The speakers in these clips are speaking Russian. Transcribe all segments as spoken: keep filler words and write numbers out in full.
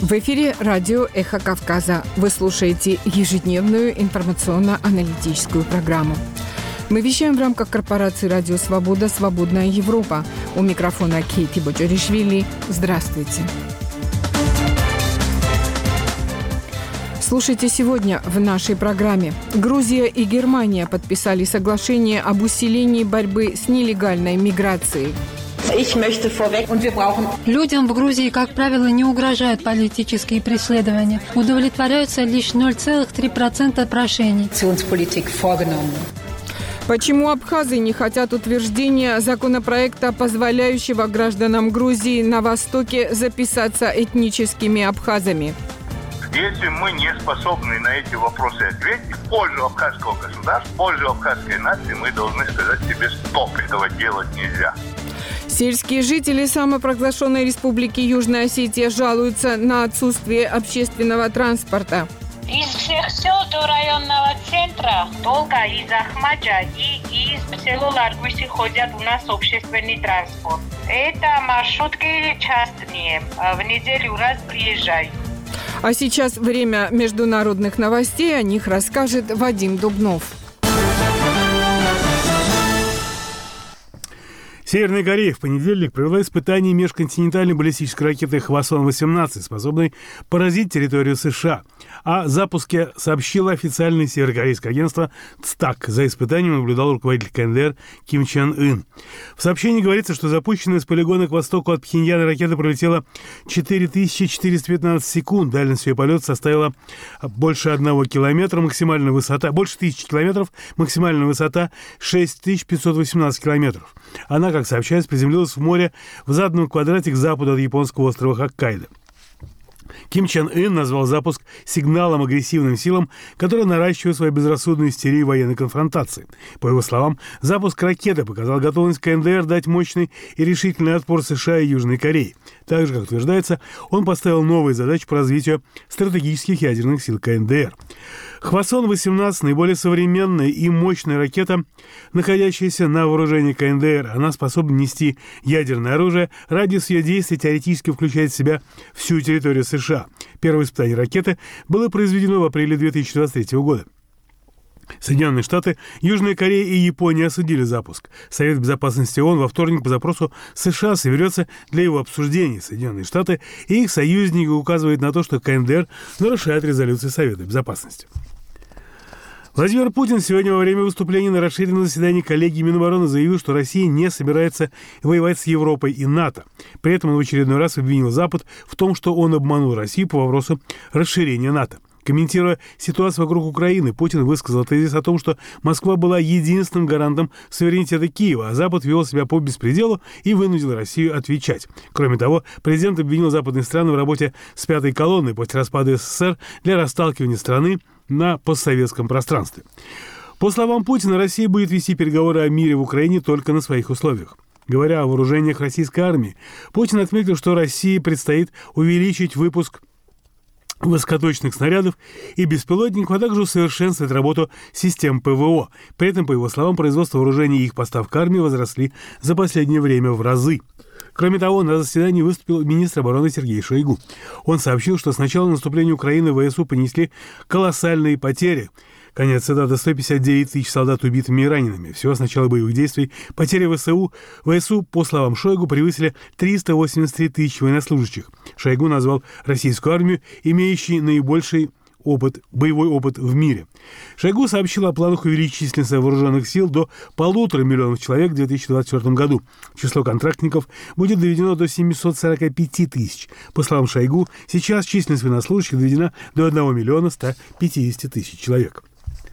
В эфире радио «Эхо Кавказа». Вы слушаете ежедневную информационно-аналитическую программу. Мы вещаем в рамках корпорации «Радио Свобода. Свободная Европа». У микрофона Кейти Боджоришвили. Здравствуйте. Слушайте сегодня в нашей программе. Грузия и Германия подписали соглашение об усилении борьбы с нелегальной миграцией. Людям в Грузии, как правило, не угрожают политические преследования. Удовлетворяются лишь ноль целых три десятых процента прошений. Почему абхазы не хотят утверждения законопроекта, позволяющего гражданам Грузии на Востоке записаться этническими абхазами? Если мы не способны на эти вопросы ответить, в пользу абхазского государства, в пользу абхазской нации, мы должны сказать себе стоп, этого делать нельзя. Сельские жители самопровозглашенной республики Южная Осетия жалуются на отсутствие общественного транспорта. Из всех сел до районного центра только из Ахмаджа и из села Ларгуси ходят у нас общественный транспорт. Это маршрутки частные, в неделю раз приезжают. А сейчас время международных новостей, о них расскажет Вадим Дубнов. Северная Корея в понедельник провела испытание межконтинентальной баллистической ракеты Хвасон восемнадцать, способной поразить территорию США. О запуске сообщило официальное северокорейское агентство ЦТАК. За испытанием наблюдал руководитель КНДР Ким Чен Ын. В сообщении говорится, что запущенная с полигона к востоку от Пхеньяна ракета пролетела четыре тысячи четыреста пятнадцать секунд. Дальность ее полета составила больше одного километра, максимальная высота больше тысячи километров, максимальная высота шесть тысяч пятьсот восемнадцать километров. Она, как сообщается, приземлилась в море в заданном квадрате к западу от японского острова Хоккайдо. Ким Чен Ын назвал запуск сигналом агрессивным силам, которые наращивают свою безрассудную истерию военной конфронтации. По его словам, запуск ракеты показал готовность КНДР дать мощный и решительный отпор США и Южной Корее. Также, как утверждается, он поставил новые задачи по развитию стратегических ядерных сил КНДР. Хвасон восемнадцать – наиболее современная и мощная ракета, находящаяся на вооружении КНДР. Она способна нести ядерное оружие. Радиус ее действия теоретически включает в себя всю территорию США. Первое испытание ракеты было произведено в апреле две тысячи двадцать третьего года. Соединенные Штаты, Южная Корея и Япония осудили запуск. Совет Безопасности ООН во вторник по запросу США соберется для его обсуждения. Соединенные Штаты и их союзники указывают на то, что КНДР нарушает резолюции Совета Безопасности. Владимир Путин сегодня во время выступления на расширенном заседании коллегии Минобороны заявил, что Россия не собирается воевать с Европой и НАТО. При этом он в очередной раз обвинил Запад в том, что он обманул Россию по вопросу расширения НАТО. Комментируя ситуацию вокруг Украины, Путин высказал тезис о том, что Москва была единственным гарантом суверенитета Киева, а Запад вел себя по беспределу и вынудил Россию отвечать. Кроме того, президент обвинил западные страны в работе с пятой колонной после распада СССР для расталкивания страны на постсоветском пространстве. По словам Путина, Россия будет вести переговоры о мире в Украине только на своих условиях. Говоря о вооружениях российской армии, Путин отметил, что России предстоит увеличить выпуск высокоточных снарядов и беспилотников, а также усовершенствовать работу систем ПВО. При этом, по его словам, производство вооружений и их поставка армии возросли за последнее время в разы. Кроме того, на заседании выступил министр обороны Сергей Шойгу. Он сообщил, что с начала наступления Украины ВСУ понесли колоссальные потери. Конец цитаты: сто пятьдесят девять тысяч солдат убитыми и ранеными. Всего с начала боевых действий потери ВСУ, ВСУ, по словам Шойгу, превысили триста восемьдесят три тысячи военнослужащих. Шойгу назвал российскую армию, имеющей наибольший опыт, боевой опыт в мире. Шойгу сообщил о планах увеличить численность вооруженных сил до полутора миллионов человек в две тысячи двадцать четвёртом году. Число контрактников будет доведено до семьсот сорок пять тысяч. По словам Шойгу, сейчас численность военнослужащих доведена до одного миллиона ста пятидесяти тысяч человек.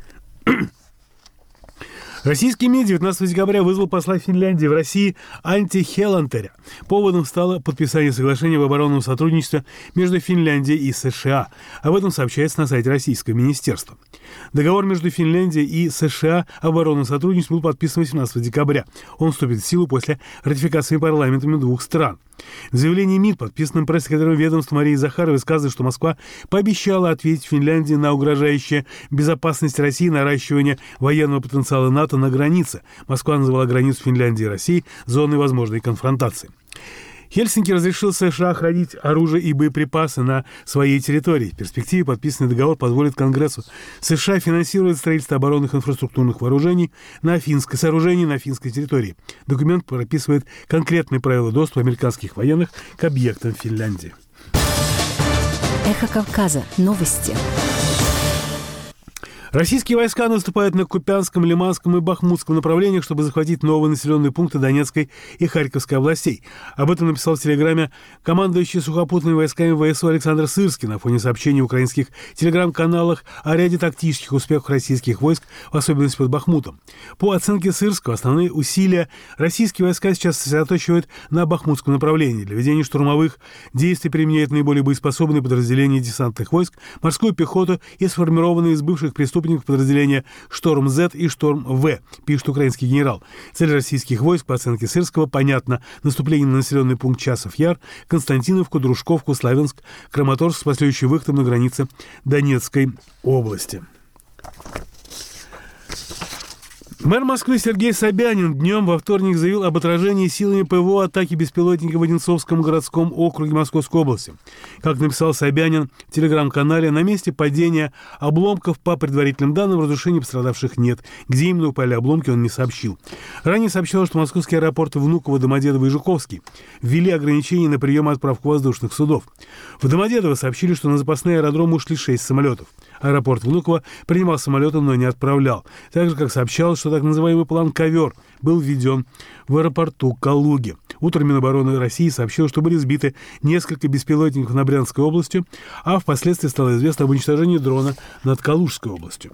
Российский МИД девятнадцатого декабря вызвал посла Финляндии в России Анти Хелантаря. Поводом стало подписание соглашения об оборонном сотрудничестве между Финляндией и США. Об этом сообщается на сайте российского министерства. Договор между Финляндией и США об оборонном сотрудничестве был подписан восемнадцатого декабря. Он вступит в силу после ратификации парламентами двух стран. В заявлении МИД, подписанном пресс-секретарем ведомства Марии Захаровой, сказано, что Москва пообещала ответить Финляндии на угрожающее безопасности России наращивание военного потенциала НАТО на границе. Москва назвала границу Финляндии и России зоной возможной конфронтации. Хельсинки разрешил США хранить оружие и боеприпасы на своей территории. В перспективе подписанный договор позволит Конгрессу США финансировать строительство оборонных инфраструктурных вооружений на финской сооружении на финской территории. Документ прописывает конкретные правила доступа американских военных к объектам Финляндии. Эхо Кавказа. Новости. Российские войска наступают на Купянском, Лиманском и Бахмутском направлениях, чтобы захватить новые населенные пункты Донецкой и Харьковской областей. Об этом написал в Телеграме командующий сухопутными войсками ВСУ Александр Сырский на фоне сообщений в украинских телеграм-каналах о ряде тактических успехов российских войск, в особенности под Бахмутом. По оценке Сырского, основные усилия российские войска сейчас сосредоточивают на Бахмутском направлении. Для ведения штурмовых действий применяют наиболее боеспособные подразделения десантных войск, морскую пехоту и сформированные из бывших преступников подразделения «Шторм-З» и «Шторм-В», пишет украинский генерал. Цель российских войск, по оценке Сырского, понятна: наступление на населенный пункт Часов-Яр, Константиновку, Дружковку, Славянск, Краматорск с последующим выходом на границе Донецкой области. Мэр Москвы Сергей Собянин днем во вторник заявил об отражении силами ПВО атаки беспилотника в Одинцовском городском округе Московской области. Как написал Собянин в телеграм-канале, на месте падения обломков, по предварительным данным, разрушений пострадавших нет. Где именно упали обломки, он не сообщил. Ранее сообщалось, что московские аэропорты Внуково, Домодедово и Жуковский ввели ограничения на прием и отправку воздушных судов. В Домодедово сообщили, что на запасные аэродромы ушли шесть самолетов. Аэропорт Внуково принимал самолеты, но не отправлял. Так же, как сообщалось, что так называемый план «Ковер» был введен в аэропорту Калуги. Утром Минобороны России сообщил, что были сбиты несколько беспилотников над Брянской областью, а впоследствии стало известно об уничтожении дрона над Калужской областью.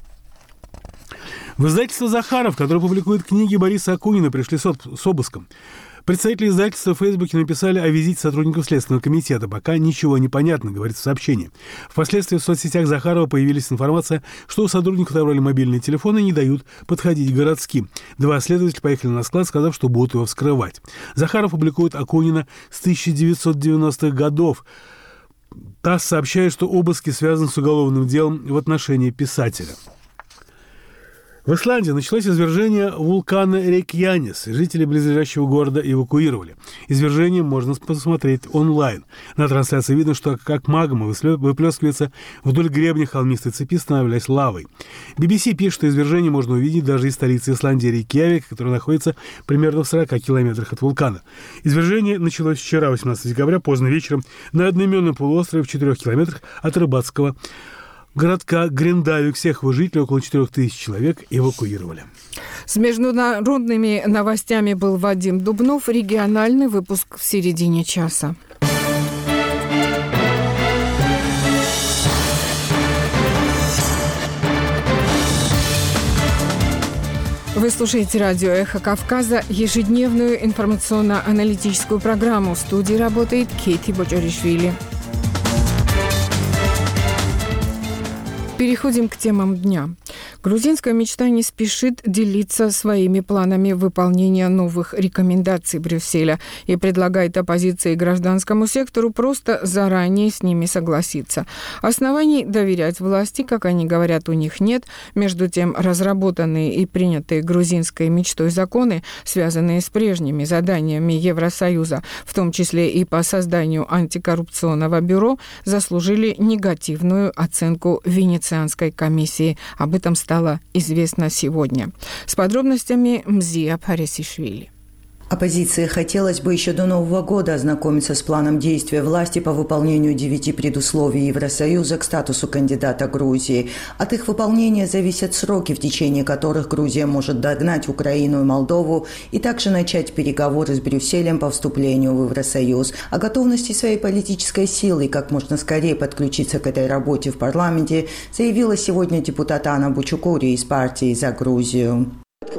В издательство «Захаров», которое публикует книги Бориса Акунина, пришли с обыском. Представители издательства в Фейсбуке написали о визите сотрудников Следственного комитета. Пока ничего не понятно, говорится в сообщении. Впоследствии в соцсетях Захарова появилась информация, что у сотрудников отобрали мобильные телефоны и не дают подходить к городским. Два следователя поехали на склад, сказав, что будут его вскрывать. Захаров публикует Акунина с тысяча девятьсот девяностых годов. ТАСС сообщает, что обыски связаны с уголовным делом в отношении писателя. В Исландии началось извержение вулкана Рейкьянес. Жители близлежащего города эвакуировали. Извержение можно посмотреть онлайн. На трансляции видно, что как магма выплескивается вдоль гребня холмистой цепи, становясь лавой. би би си пишет, что извержение можно увидеть даже из столицы Исландии Рейкьявик, которая находится примерно в сорока километрах от вулкана. Извержение началось вчера, восемнадцатого декабря, поздно вечером, на одноименном полуострове в четырех километрах от рыбацкого городка Гриндавик. Всех его жителей, около четырех тысяч человек, эвакуировали. С международными новостями был Вадим Дубнов. Региональный выпуск в середине часа. Вы слушаете радио «Эхо Кавказа», ежедневную информационно-аналитическую программу. В студии работает Кейти Бочаришвили. Переходим к темам дня. Грузинская мечта не спешит делиться своими планами выполнения новых рекомендаций Брюсселя и предлагает оппозиции и гражданскому сектору просто заранее с ними согласиться. Оснований доверять власти, как они говорят, у них нет. Между тем, разработанные и принятые грузинской мечтой законы, связанные с прежними заданиями Евросоюза, в том числе и по созданию антикоррупционного бюро, заслужили негативную оценку Венецианской комиссии. Об этом стало известно сегодня. С подробностями Мзия Парисишвили. Оппозиции хотелось бы еще до Нового года ознакомиться с планом действия власти по выполнению девяти предусловий Евросоюза к статусу кандидата Грузии. От их выполнения зависят сроки, в течение которых Грузия может догнать Украину и Молдову и также начать переговоры с Брюсселем по вступлению в Евросоюз. О готовности своей политической силы как можно скорее подключиться к этой работе в парламенте заявила сегодня депутат Анна Бучукури из партии «За Грузию».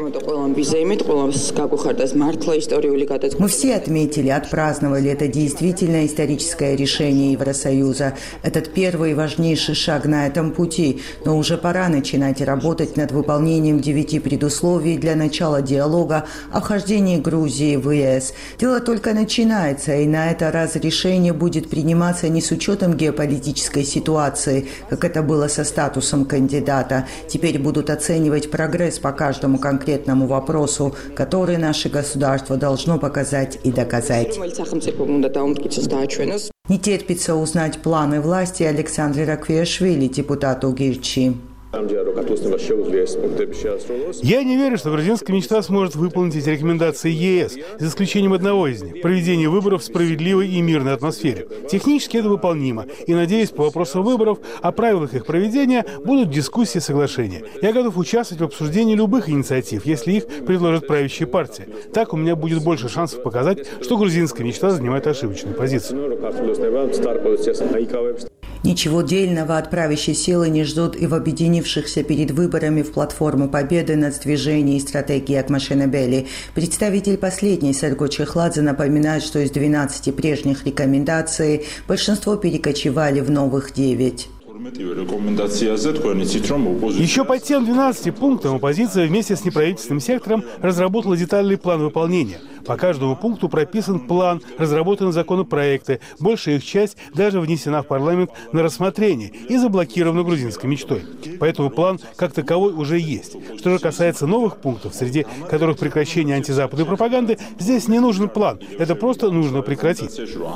Мы все отметили, отпраздновали это действительно историческое решение Евросоюза. Этот первый и важнейший шаг на этом пути, но уже пора начинать работать над выполнением девяти предусловий для начала диалога о вхождении Грузии в ЕС. Дело только начинается, и на этот раз решение будет приниматься не с учетом геополитической ситуации, как это было со статусом кандидата. Теперь будут оценивать прогресс по каждому конкретному вопросу, который наше государство должно показать и доказать. Не терпится узнать планы власти Александра Раквиашвили, депутату Гирчи. Я не верю, что грузинская мечта сможет выполнить эти рекомендации ЕС, за исключением одного из них – проведения выборов в справедливой и мирной атмосфере. Технически это выполнимо, и, надеюсь, по вопросу выборов о правилах их проведения будут дискуссии и соглашения. Я готов участвовать в обсуждении любых инициатив, если их предложат правящие партии. Так у меня будет больше шансов показать, что грузинская мечта занимает ошибочную позицию. Ничего дельного от правящей силы не ждут и в объединившихся перед выборами в платформу победы нацдвижения и стратегии Акмашенебели. Представитель последней Серго Чехладзе напоминает, что из двенадцати прежних рекомендаций большинство перекочевали в новых девять. Еще по тем двенадцати пунктам оппозиция вместе с неправительственным сектором разработала детальный план выполнения. По каждому пункту прописан план, разработаны законопроекты. Большая их часть даже внесена в парламент на рассмотрение и заблокирована грузинской мечтой. Поэтому план как таковой уже есть. Что же касается новых пунктов, среди которых прекращение антизападной пропаганды, здесь не нужен план. Это просто нужно прекратить.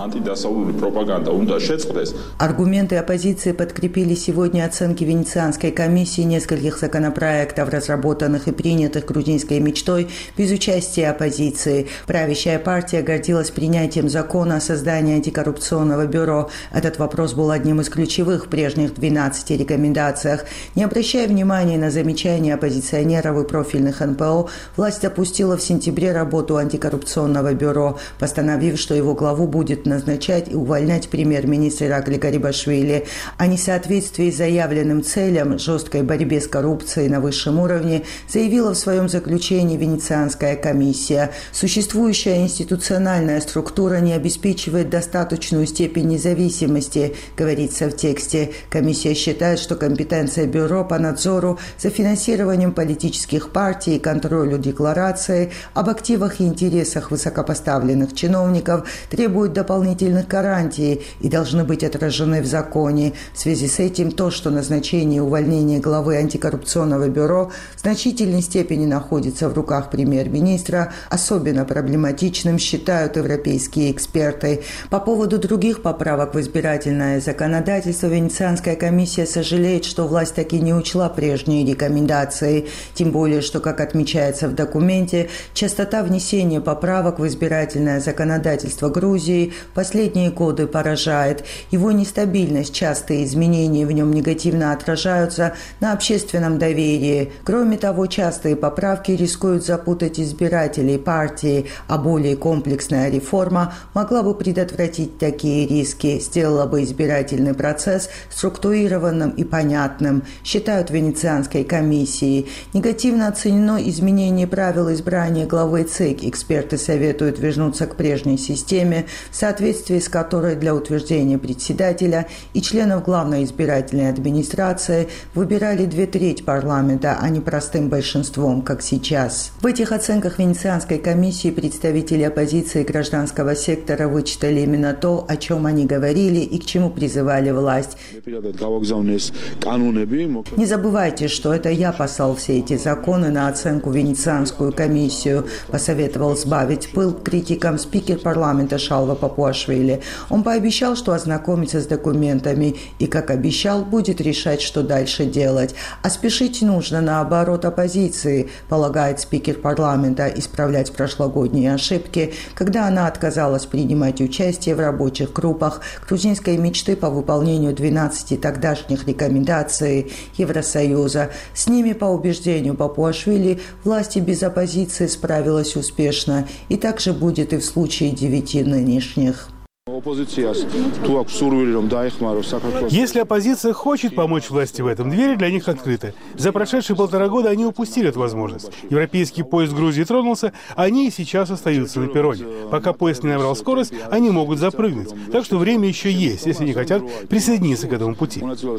Аргументы оппозиции подкрепили сегодня оценки Венецианской комиссии нескольких законопроектов, разработанных и принятых грузинской мечтой без участия оппозиции. Правящая партия гордилась принятием закона о создании антикоррупционного бюро. Этот вопрос был одним из ключевых в прежних двенадцати рекомендациях. Не обращая внимания на замечания оппозиционеров и профильных эн пэ о, власть запустила в сентябре работу антикоррупционного бюро, постановив, что его главу будет назначать и увольнять премьер-министр Иракли Гарибашвили. О несоответствии с заявленным целям жесткой борьбе с коррупцией на высшем уровне заявила в своем заключении Венецианская комиссия. Существующая институциональная структура не обеспечивает достаточную степень независимости, говорится в тексте. Комиссия считает, что компетенция бюро по надзору за финансированием политических партий и контролю декларации об активах и интересах высокопоставленных чиновников требует дополнительных гарантий и должны быть отражены в законе. В связи с этим то, что назначение и увольнение главы антикоррупционного бюро в значительной степени находится в руках премьер-министра, особенно проблематичным считают европейские эксперты. По поводу других поправок в избирательное законодательство Венецианская комиссия сожалеет, что власть таки не учла прежние рекомендации. Тем более, что, как отмечается в документе, частота внесения поправок в избирательное законодательство Грузии в последние годы поражает. Его нестабильность, частые изменения в нем негативно отражаются на общественном доверии. Кроме того, частые поправки рискуют запутать избирателей партии, а более комплексная реформа могла бы предотвратить такие риски, сделала бы избирательный процесс структурированным и понятным, считают в Венецианской комиссии. Негативно оценено изменение правил избрания главы ЦИК. Эксперты советуют вернуться к прежней системе, в соответствии с которой для утверждения председателя и членов главной избирательной администрации выбирали две трети парламента, а не простым большинством, как сейчас. В этих оценках Венецианской комиссии представители оппозиции и гражданского сектора вычитали именно то, о чем они говорили и к чему призывали власть. Не забывайте, что это я послал все эти законы на оценку в Венецианскую комиссию, посоветовал сбавить пыл критикам спикер парламента Шалва Папуашвили. Он пообещал, что ознакомится с документами и, как обещал, будет решать, что дальше делать. А спешить нужно, наоборот, оппозиции, полагает спикер парламента, исправлять прошлогодние ошибки, когда она отказалась принимать участие в рабочих группах грузинской мечты по выполнению двенадцати тогдашних рекомендаций Евросоюза. С ними, по убеждению Папуашвили, власти без оппозиции справилась успешно, и так же будет и в случае девяти нынешних. Если оппозиция хочет помочь власти в этом, двери для них открыты. За прошедшие полтора года они упустили эту возможность. Европейский поезд Грузии тронулся, они и сейчас остаются на перроне. Пока поезд не набрал скорость, они могут запрыгнуть. Так что время еще есть, если не хотят присоединиться к этому пути.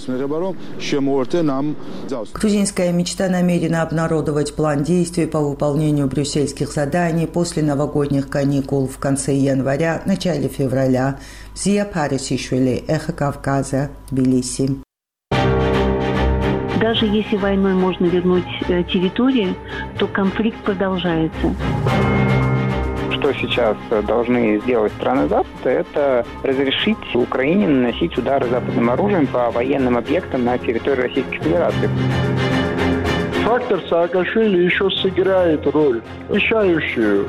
Грузинская мечта намерена обнародовать план действий по выполнению брюссельских заданий после новогодних каникул в конце января, начале февраля. Зия Парисишвили, Эхо Кавказа, Тбилиси. даже если войной можно вернуть территории, то конфликт продолжается. Что сейчас должны сделать страны Запада, это разрешить Украине наносить удары западным оружием по военным объектам на территории Российской Федерации. Фактор Саакашвили еще сыграет роль, решающую.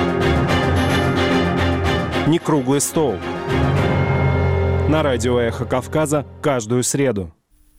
Не круглый стол. На радио «Эхо Кавказа» каждую среду.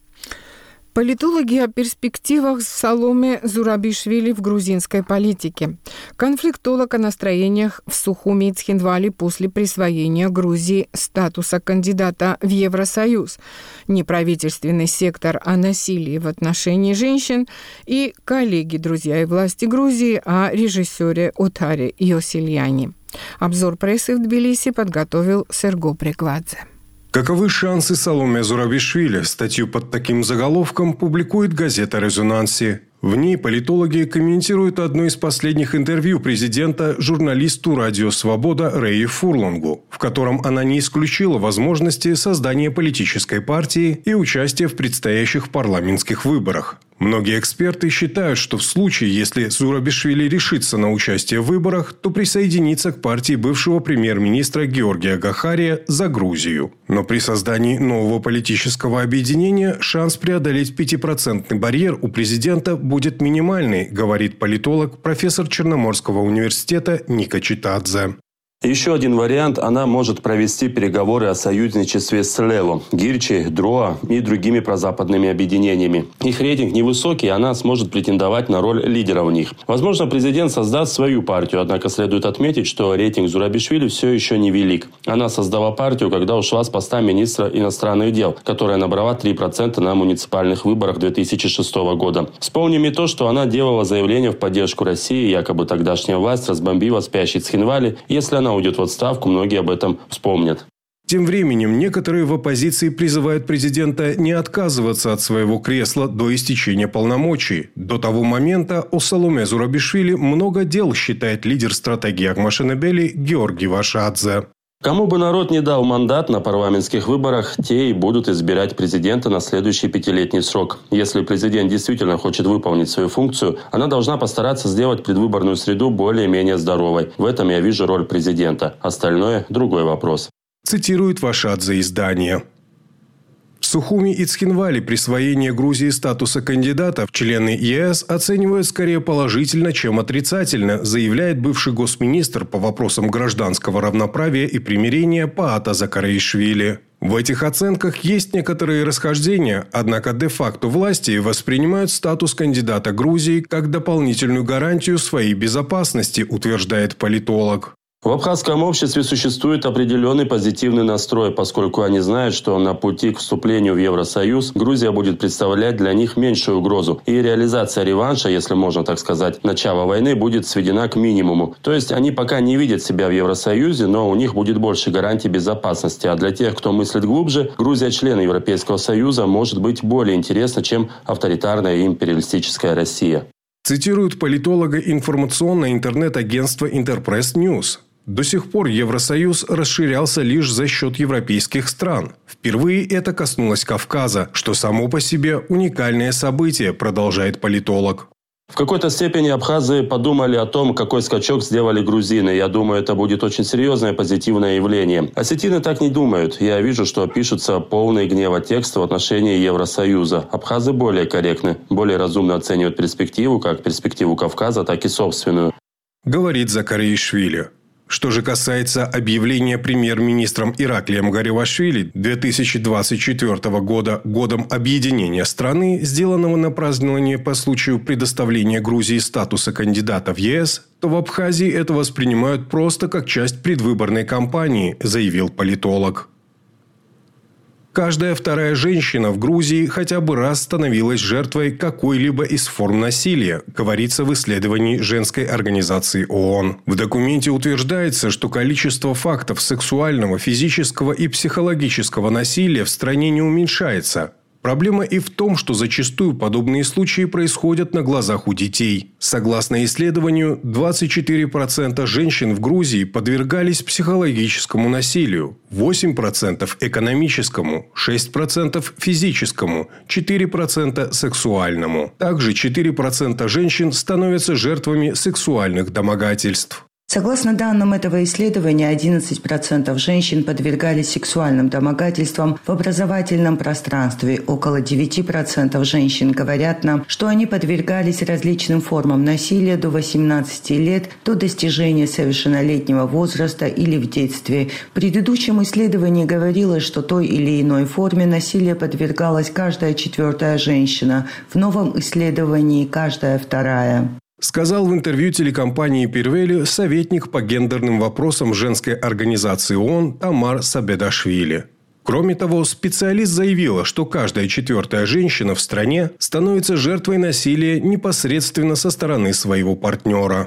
Политологи о перспективах Саломе Зурабишвили в грузинской политике. Конфликтолог о настроениях в Сухуми и Цхинвале после присвоения Грузии статуса кандидата в Евросоюз. Неправительственный сектор о насилии в отношении женщин и коллеги, друзья и власти Грузии о режиссере Отаре Йосильяне. Обзор прессы в Тбилиси подготовил Серго Прекладзе. Каковы шансы Саломе Зурабишвили? Статью под таким заголовком публикует газета «Резонанси». В ней политологи комментируют одно из последних интервью президента журналисту «Радио Свобода» Реи Фурлангу, в котором она не исключила возможности создания политической партии и участия в предстоящих парламентских выборах. Многие эксперты считают, что в случае, если Зурабишвили решится на участие в выборах, то присоединится к партии бывшего премьер-министра Георгия Гахария «За Грузию». Но при создании нового политического объединения шанс преодолеть пятипроцентный барьер у президента будет минимальный, говорит политолог, профессор Черноморского университета Ника Читадзе. Еще один вариант – она может провести переговоры о союзничестве с Лево, Гирчи, Дроа и другими прозападными объединениями. Их рейтинг невысокий, и она сможет претендовать на роль лидера в них. Возможно, президент создаст свою партию, однако следует отметить, что рейтинг Зурабишвили все еще невелик. Она создала партию, когда ушла с поста министра иностранных дел, которая набрала три процента на муниципальных выборах две тысячи шестого года. Вспомним и то, что она делала заявление в поддержку России, якобы тогдашняя власть разбомбила спящий Цхинвали. Если она уйдет в отставку, многие об этом вспомнят. Тем временем некоторые в оппозиции призывают президента не отказываться от своего кресла до истечения полномочий. До того момента о Саломе Зурабишвили много дел, считает лидер стратегии Акмашинебели Георгий Вашадзе. Кому бы народ не дал мандат на парламентских выборах, те и будут избирать президента на следующий пятилетний срок. Если президент действительно хочет выполнить свою функцию, она должна постараться сделать предвыборную среду более-менее здоровой. В этом я вижу роль президента. Остальное – другой вопрос. Цитирует Вашадзе издание. В Сухуми и Цхинвале присвоение Грузии статуса кандидата в члены ЕС оценивают скорее положительно, чем отрицательно, заявляет бывший госминистр по вопросам гражданского равноправия и примирения Паата Закараишвили. В этих оценках есть некоторые расхождения, однако де-факто власти воспринимают статус кандидата Грузии как дополнительную гарантию своей безопасности, утверждает политолог. В абхазском обществе существует определенный позитивный настрой, поскольку они знают, что на пути к вступлению в Евросоюз Грузия будет представлять для них меньшую угрозу. И реализация реванша, если можно так сказать, начала войны будет сведена к минимуму. То есть они пока не видят себя в Евросоюзе, но у них будет больше гарантий безопасности. А для тех, кто мыслит глубже, Грузия, член Европейского Союза, может быть более интересна, чем авторитарная и империалистическая Россия. Цитирует политолога информационное интернет-агентство Интерпресс Ньюс. До сих пор Евросоюз расширялся лишь за счет европейских стран. Впервые это коснулось Кавказа, что само по себе уникальное событие, продолжает политолог. В какой-то степени абхазы подумали о том, какой скачок сделали грузины. Я думаю, это будет очень серьезное позитивное явление. Осетины так не думают. Я вижу, что пишутся полные гнева тексты в отношении Евросоюза. Абхазы более корректны, более разумно оценивают перспективу, как перспективу Кавказа, так и собственную. Говорит Закараишвили. Что же касается объявления премьер-министром Ираклием Гаривашвили две тысячи двадцать четвёртого года годом объединения страны, сделанного на празднование по случаю предоставления Грузии статуса кандидата в ЕС, то в Абхазии это воспринимают просто как часть предвыборной кампании, заявил политолог. Каждая вторая женщина в Грузии хотя бы раз становилась жертвой какой-либо из форм насилия, говорится в исследовании женской организации ООН. В документе утверждается, что количество фактов сексуального, физического и психологического насилия в стране не уменьшается. Проблема и в том, что зачастую подобные случаи происходят на глазах у детей. Согласно исследованию, двадцать четыре процента женщин в Грузии подвергались психологическому насилию, восемь процентов экономическому, шесть процентов физическому, четыре процента сексуальному. Также четыре процента женщин становятся жертвами сексуальных домогательств. Согласно данным этого исследования, одиннадцать процентов женщин подвергались сексуальным домогательствам в образовательном пространстве. Около девять процентов женщин говорят нам, что они подвергались различным формам насилия до восемнадцати лет, до достижения совершеннолетнего возраста или в детстве. В предыдущем исследовании говорилось, что той или иной форме насилия подвергалась каждая четвертая женщина. В новом исследовании – каждая вторая. Сказал в интервью телекомпании «Первели» советник по гендерным вопросам женской организации ООН Тамар Сабедашвили. Кроме того, специалист заявила, что каждая четвертая женщина в стране становится жертвой насилия непосредственно со стороны своего партнера.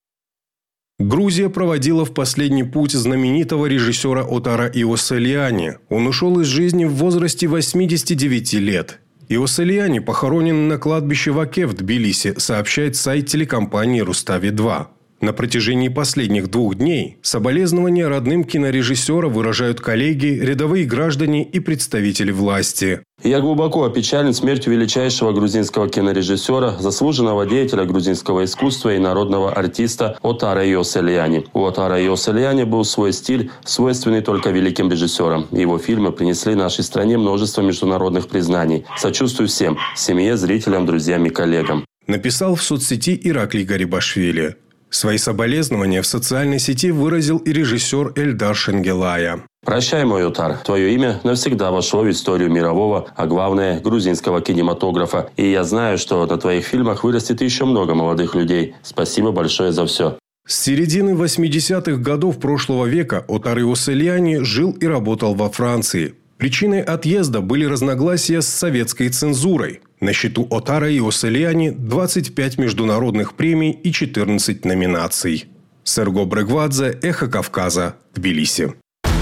Грузия проводила в последний путь знаменитого режиссера Отара Иосельяни. Он ушел из жизни в возрасте восьмидесяти девяти лет. Иосельяни похоронен на кладбище в Оке в Тбилиси, сообщает сайт телекомпании «Рустави два». На протяжении последних двух дней соболезнования родным кинорежиссера выражают коллеги, рядовые граждане и представители власти. Я глубоко опечален смертью величайшего грузинского кинорежиссера, заслуженного деятеля грузинского искусства и народного артиста Отара Иосельяни. У Отара Иосельяни был свой стиль, свойственный только великим режиссерам. Его фильмы принесли нашей стране множество международных признаний. Сочувствую всем – семье, зрителям, друзьям и коллегам. Написал в соцсети Ираклий Гарибашвили. Свои соболезнования в социальной сети выразил и режиссер Эльдар Шенгелая. Прощай, мой Отар. Твое имя навсегда вошло в историю мирового, а главное – грузинского кинематографа. И я знаю, что на твоих фильмах вырастет еще много молодых людей. Спасибо большое за все. С середины восьмидесятых годов прошлого века Отар Иосельяни жил и работал во Франции. Причиной отъезда были разногласия с советской цензурой. На счету Отара Иосельяни двадцать пять международных премий и четырнадцать номинаций. Серго Брегвадзе, Эхо Кавказа, Тбилиси.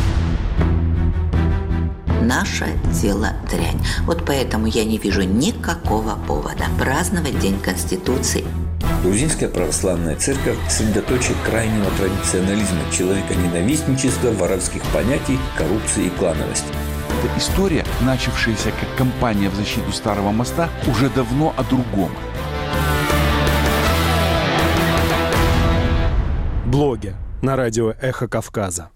Наше дело дрянь. Вот поэтому я не вижу никакого повода праздновать День Конституции. Грузинская православная церковь – средоточие крайнего традиционализма, человеконенавистничества, воровских понятий, коррупции и клановости. Эта история, начавшаяся как кампания в защиту Старого моста, уже давно о другом. Блоги на радио «Эхо Кавказа».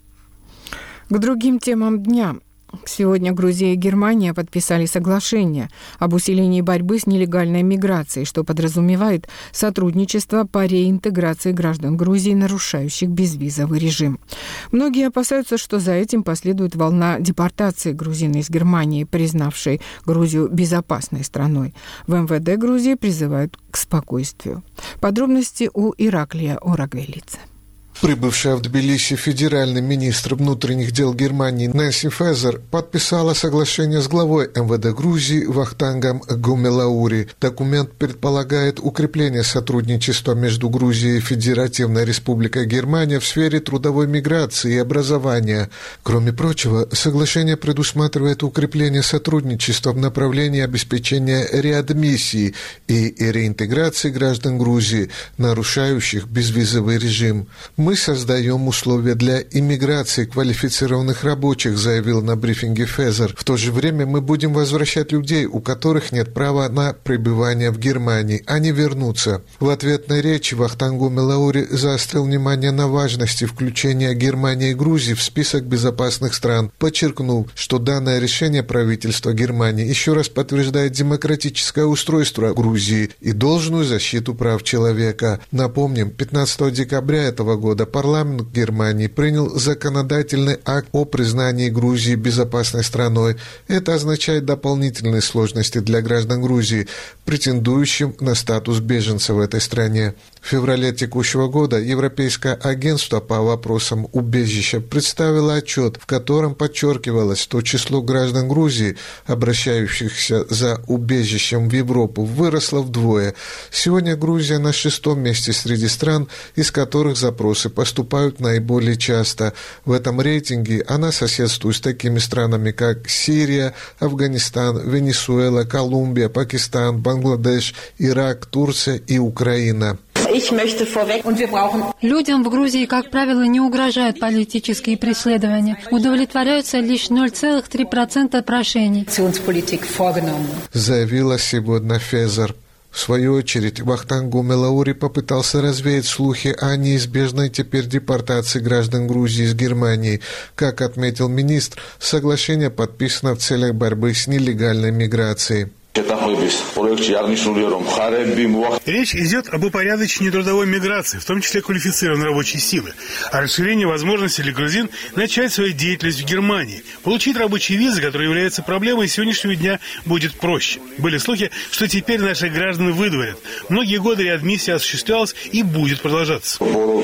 К другим темам дня. Сегодня Грузия и Германия подписали соглашение об усилении борьбы с нелегальной миграцией, что подразумевает сотрудничество по реинтеграции граждан Грузии, нарушающих безвизовый режим. Многие опасаются, что за этим последует волна депортации грузин из Германии, признавшей Грузию безопасной страной. В эм вэ дэ Грузии призывают к спокойствию. Подробности у Ираклия Орагвелица. Прибывшая в Тбилиси федеральный министр внутренних дел Германии Нэнси Фезер подписала соглашение с главой эм вэ дэ Грузии Вахтангом Гумелаури. Документ предполагает укрепление сотрудничества между Грузией и Федеративной Республикой Германия в сфере трудовой миграции и образования. Кроме прочего, соглашение предусматривает укрепление сотрудничества в направлении обеспечения реадмиссии и реинтеграции граждан Грузии, нарушающих безвизовый режим. «Мы создаем условия для иммиграции квалифицированных рабочих», заявил на брифинге Фезер. «В то же время мы будем возвращать людей, у которых нет права на пребывание в Германии. Они вернутся». В ответной речи Вахтанг Гумелаури заострил внимание на важности включения Германии и Грузии в список безопасных стран, подчеркнув, что данное решение правительства Германии еще раз подтверждает демократическое устройство Грузии и должную защиту прав человека. Напомним, пятнадцатого декабря этого года парламент Германии принял законодательный акт о признании Грузии безопасной страной. Это означает дополнительные сложности для граждан Грузии, претендующим на статус беженца в этой стране. В феврале текущего года Европейское агентство по вопросам убежища представило отчет, в котором подчеркивалось, что число граждан Грузии, обращающихся за убежищем в Европу, выросло вдвое. Сегодня Грузия на шестом месте среди стран, из которых запросы запросы поступают наиболее часто. В этом рейтинге она соседствует с такими странами, как Сирия, Афганистан, Венесуэла, Колумбия, Пакистан, Бангладеш, Ирак, Турция и Украина. Людям в Грузии, как правило, не угрожают политические преследования. Удовлетворяются лишь ноль целых три десятых процента прошений. Заявила сегодня Фезер. В свою очередь, Вахтанг Гумелаури попытался развеять слухи о неизбежной теперь депортации граждан Грузии из Германии. Как отметил министр, соглашение подписано в целях борьбы с нелегальной миграцией. Речь идет об упорядочении трудовой миграции, в том числе квалифицированной рабочей силы, о расширении возможностей для грузин начать свою деятельность в Германии. Получить рабочие визы, которые являются проблемой сегодняшнего дня, будет проще. Были слухи, что теперь наши граждан выдворят. Многие годы реадмиссия осуществлялась и будет продолжаться.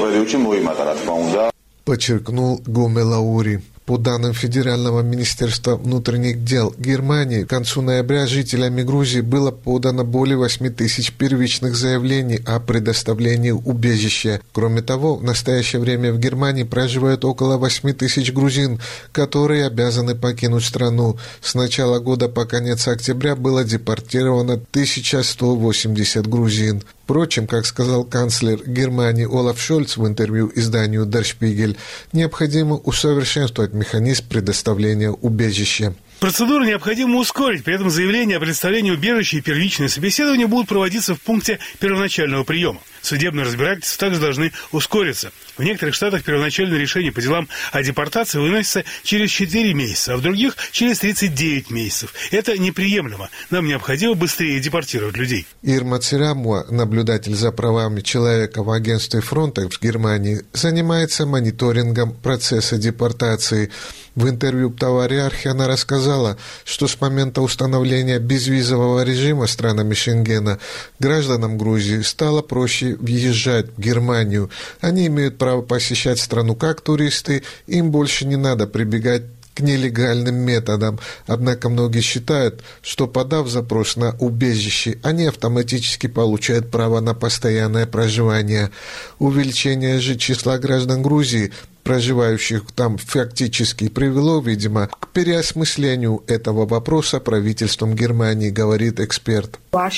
Подчеркнул Гумелаури. По данным Федерального министерства внутренних дел Германии, к концу ноября жителями Грузии было подано более восемь тысяч первичных заявлений о предоставлении убежища. Кроме того, в настоящее время в Германии проживают около восемь тысяч грузин, которые обязаны покинуть страну. С начала года по конец октября было депортировано тысяча сто восемьдесят грузин. Впрочем, как сказал канцлер Германии Олаф Шольц в интервью изданию Der Spiegel, необходимо усовершенствовать механизм предоставления убежища. Процедуру необходимо ускорить, при этом заявление о предоставлении убежища и первичное собеседование будут проводиться в пункте первоначального приема. Судебные разбирательства также должны ускориться. В некоторых штатах первоначальное решение по делам о депортации выносится через четыре месяца, а в других – через тридцать девять месяцев. Это неприемлемо. Нам необходимо быстрее депортировать людей. Ирма Цирамуа, наблюдатель за правами человека в агентстве Frontex в Германии, занимается мониторингом процесса депортации. В интервью «Товариархи» она рассказала, что с момента установления безвизового режима странами Шенгена гражданам Грузии стало проще въезжать в Германию. Они имеют право посещать страну как туристы, им больше не надо прибегать к нелегальным методам. Однако многие считают, что подав запрос на убежище, они автоматически получают право на постоянное проживание. Увеличение же числа граждан Грузии, проживающих там, фактически привело, видимо, к переосмыслению этого вопроса правительством Германии, говорит эксперт.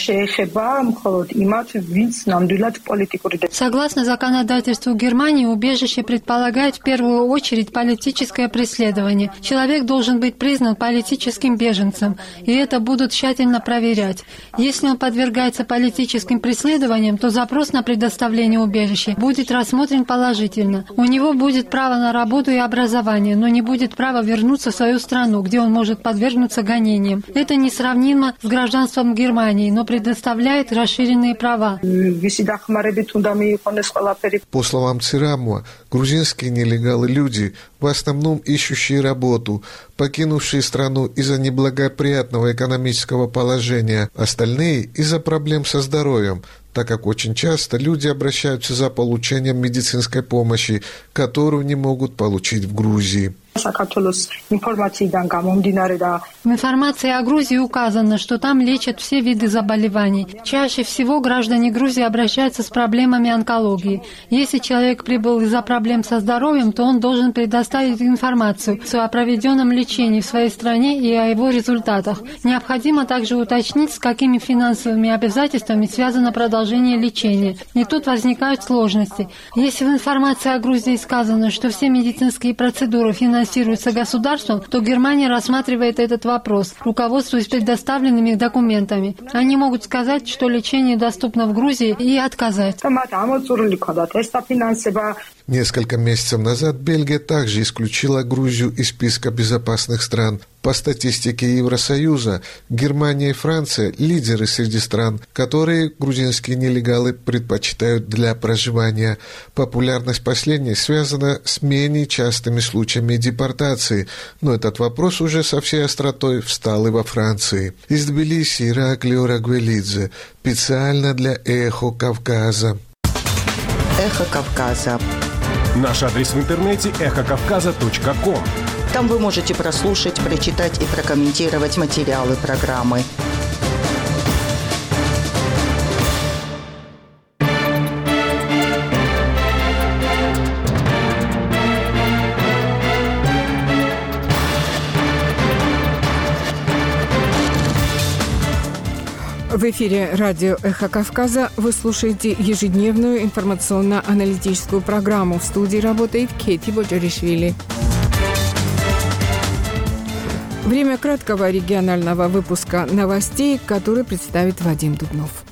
Согласно законодательству Германии, убежище предполагает в первую очередь политическое преследование. Человек должен быть признан политическим беженцем, и это будут тщательно проверять. Если он подвергается политическим преследованиям, то запрос на предоставление убежища будет рассмотрен положительно. У него будет право на работу и образование, но не будет права вернуться в свою страну, где он может подвергнуться гонениям. Это несравнимо с гражданством Германии, но предоставляет расширенные права. По словам Цирамуа, грузинские нелегалы – люди, в основном ищущие работу, покинувшие страну из-за неблагоприятного экономического положения, остальные – из-за проблем со здоровьем, так как очень часто люди обращаются за получением медицинской помощи, которую не могут получить в Грузии. В информации о Грузии указано, что там лечат все виды заболеваний. Чаще всего граждане Грузии обращаются с проблемами онкологии. Если человек прибыл из-за проблем со здоровьем, то он должен предоставить информацию о проведенном лечении в своей стране и о его результатах. Необходимо также уточнить, с какими финансовыми обязательствами связано продолжение лечения. И тут возникают сложности. Если в информации о Грузии сказано, что все медицинские процедуры финансируются финансируется государством, то Германия рассматривает этот вопрос, руководствуясь предоставленными документами. Они могут сказать, что лечение доступно в Грузии, и отказать. Несколько месяцев назад Бельгия также исключила Грузию из списка безопасных стран. По статистике Евросоюза, Германия и Франция – лидеры среди стран, которые грузинские нелегалы предпочитают для проживания. Популярность последней связана с менее частыми случаями депортации, но этот вопрос уже со всей остротой встал и во Франции. Из Тбилиси Ираклио Рагвелидзе, специально для «Эхо Кавказа». «Эхо Кавказа». Наш адрес в интернете эхо кавказа точка ком. Там вы можете прослушать, прочитать и прокомментировать материалы программы. В эфире радио «Эхо Кавказа» вы слушаете ежедневную информационно-аналитическую программу. В студии работает Кети Боджаришвили. Время краткого регионального выпуска новостей, который представит Вадим Дубнов.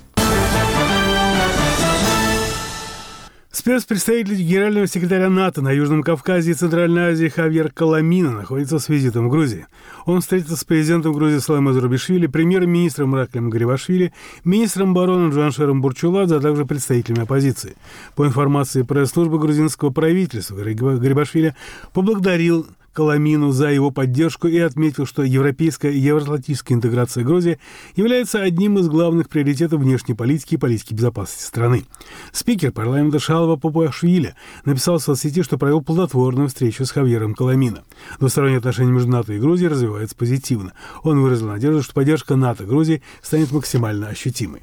Спецпредставитель генерального секретаря НАТО на Южном Кавказе и Центральной Азии Хавьер Коламина находится с визитом в Грузии. Он встретится с президентом Грузии Саломой Зурабишвили, премьер-министром Ираклием Гарибашвили, министром обороны Джаншером Бурчуладзе, а также представителями оппозиции. По информации пресс-службы грузинского правительства, Гарибашвили поблагодарил Коламину за его поддержку и отметил, что европейская и евроатлантическая интеграция Грузии является одним из главных приоритетов внешней политики и политики безопасности страны. Спикер парламента Шалва Папуашвили написал в соцсети, что провел плодотворную встречу с Хавьером Коламино. Двусторонние отношения между НАТО и Грузией развиваются позитивно. Он выразил надежду, что поддержка НАТО Грузии станет максимально ощутимой.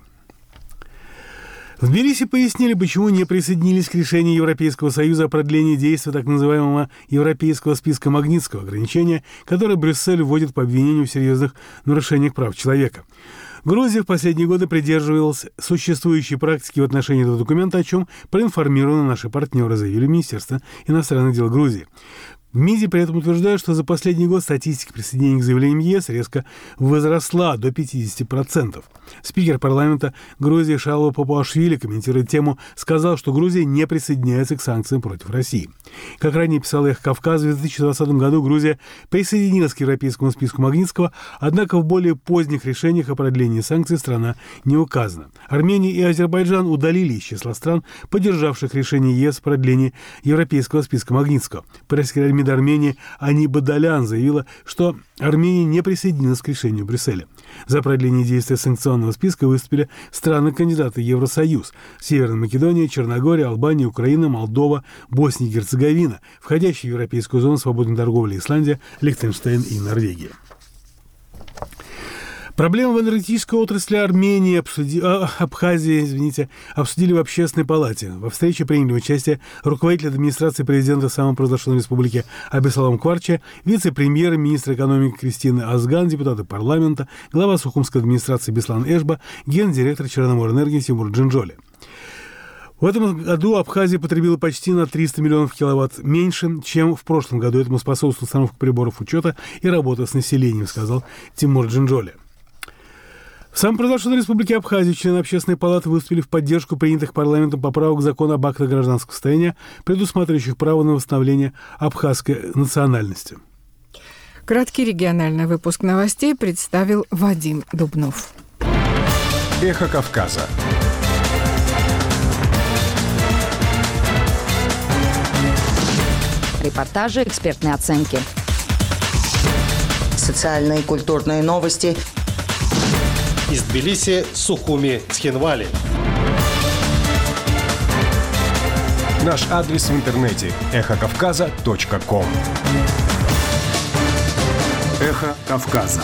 В Тбилиси пояснили, почему не присоединились к решению Европейского Союза о продлении действия так называемого европейского списка Магнитского ограничения, которое Брюссель вводит по обвинению в серьезных нарушениях прав человека. Грузия в последние годы придерживалась существующей практики в отношении этого документа, о чем проинформированы наши партнеры, заявили Министерство иностранных дел Грузии. В МИДе при этом утверждают, что за последний год статистика присоединения к заявлениям ЕС резко возросла до пятьдесят процентов. Спикер парламента Грузии Шалва Папуашвили, комментируя тему, сказал, что Грузия не присоединяется к санкциям против России. Как ранее писал «Эхо Кавказа», в две тысячи двадцатом году Грузия присоединилась к европейскому списку Магнитского, однако в более поздних решениях о продлении санкций страна не указана. Армения и Азербайджан удалили из числа стран, поддержавших решение ЕС о продлении европейского списка Магнитского. Пресс-секретарь МИД Армении Ани Бадалян заявила, что Армения не присоединилась к решению Брюсселя. За продление действия санкционного списка выступили страны-кандидаты в Евросоюз: Северная Македония, Черногория, Албания, Украина, Молдова, Босния и Герцеговина, входящие в Европейскую зону свободной торговли Исландия, Лихтенштейн и Норвегия. Проблемы в энергетической отрасли Армении, обсуди... Абхазии, извините, обсудили в Общественной палате. Во встрече приняли участие руководитель администрации президента самопровозглашенной республики Абисалам Кварча, вице-премьер и министр экономики Кристина Азган, депутаты парламента, глава Сухумской администрации Беслан Эшба, гендиректор Черноморэнерго Тимур Джинджоли. В этом году Абхазия потребила почти на триста миллионов киловатт меньше, чем в прошлом году. Этому способствует установка приборов учета и работа с населением, сказал Тимур Джинджоли. В самопровозглашенной республике Абхазия члены Общественной палаты выступили в поддержку принятых парламентом поправок к закону об актах гражданского состояния, предусматривающих право на восстановление абхазской национальности. Краткий региональный выпуск новостей представил Вадим Дубнов. Эхо Кавказа. Репортажи, экспертные оценки. Социальные и культурные новости. Из Тбилиси, Сухуми, Цхинвали. Наш адрес в интернете – эхо кавказа точка ком. Эхо Кавказа.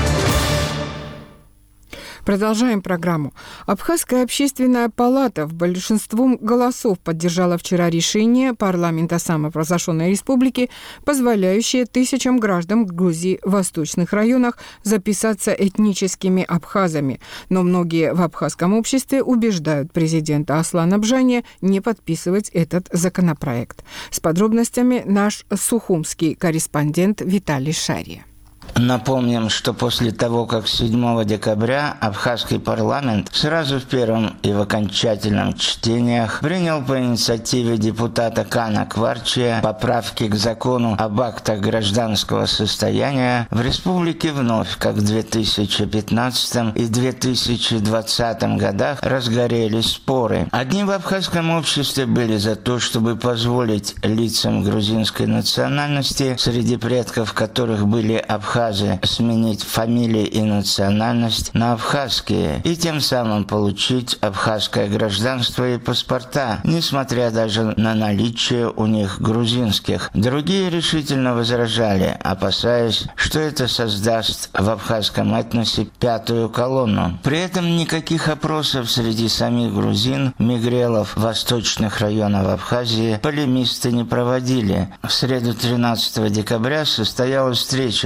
Продолжаем программу. Абхазская общественная палата в большинством голосов поддержала вчера решение парламента самопровозглашенной республики, позволяющее тысячам граждан Грузии в восточных районах записаться этническими абхазами. Но многие в абхазском обществе убеждают президента Аслана Бжания не подписывать этот законопроект. С подробностями наш сухумский корреспондент Виталий Шария. Напомним, что после того, как седьмого декабря абхазский парламент сразу в первом и в окончательном чтениях принял по инициативе депутата Кана Кварчия поправки к закону об актах гражданского состояния, в республике вновь, как в две тысячи пятнадцатом и две тысячи двадцатом годах, разгорелись споры. Одни в абхазском обществе были за то, чтобы позволить лицам грузинской национальности, среди предков которых были абхазы, сменить фамилии и национальность на абхазские и тем самым получить абхазское гражданство и паспорта, несмотря даже на наличие у них грузинских. Другие решительно возражали, опасаясь, что это создаст в абхазском этносе пятую колонну. При этом никаких опросов среди самих грузин, мигрелов восточных районов Абхазии полемисты не проводили. В среду тринадцатого декабря состоялась встреча президента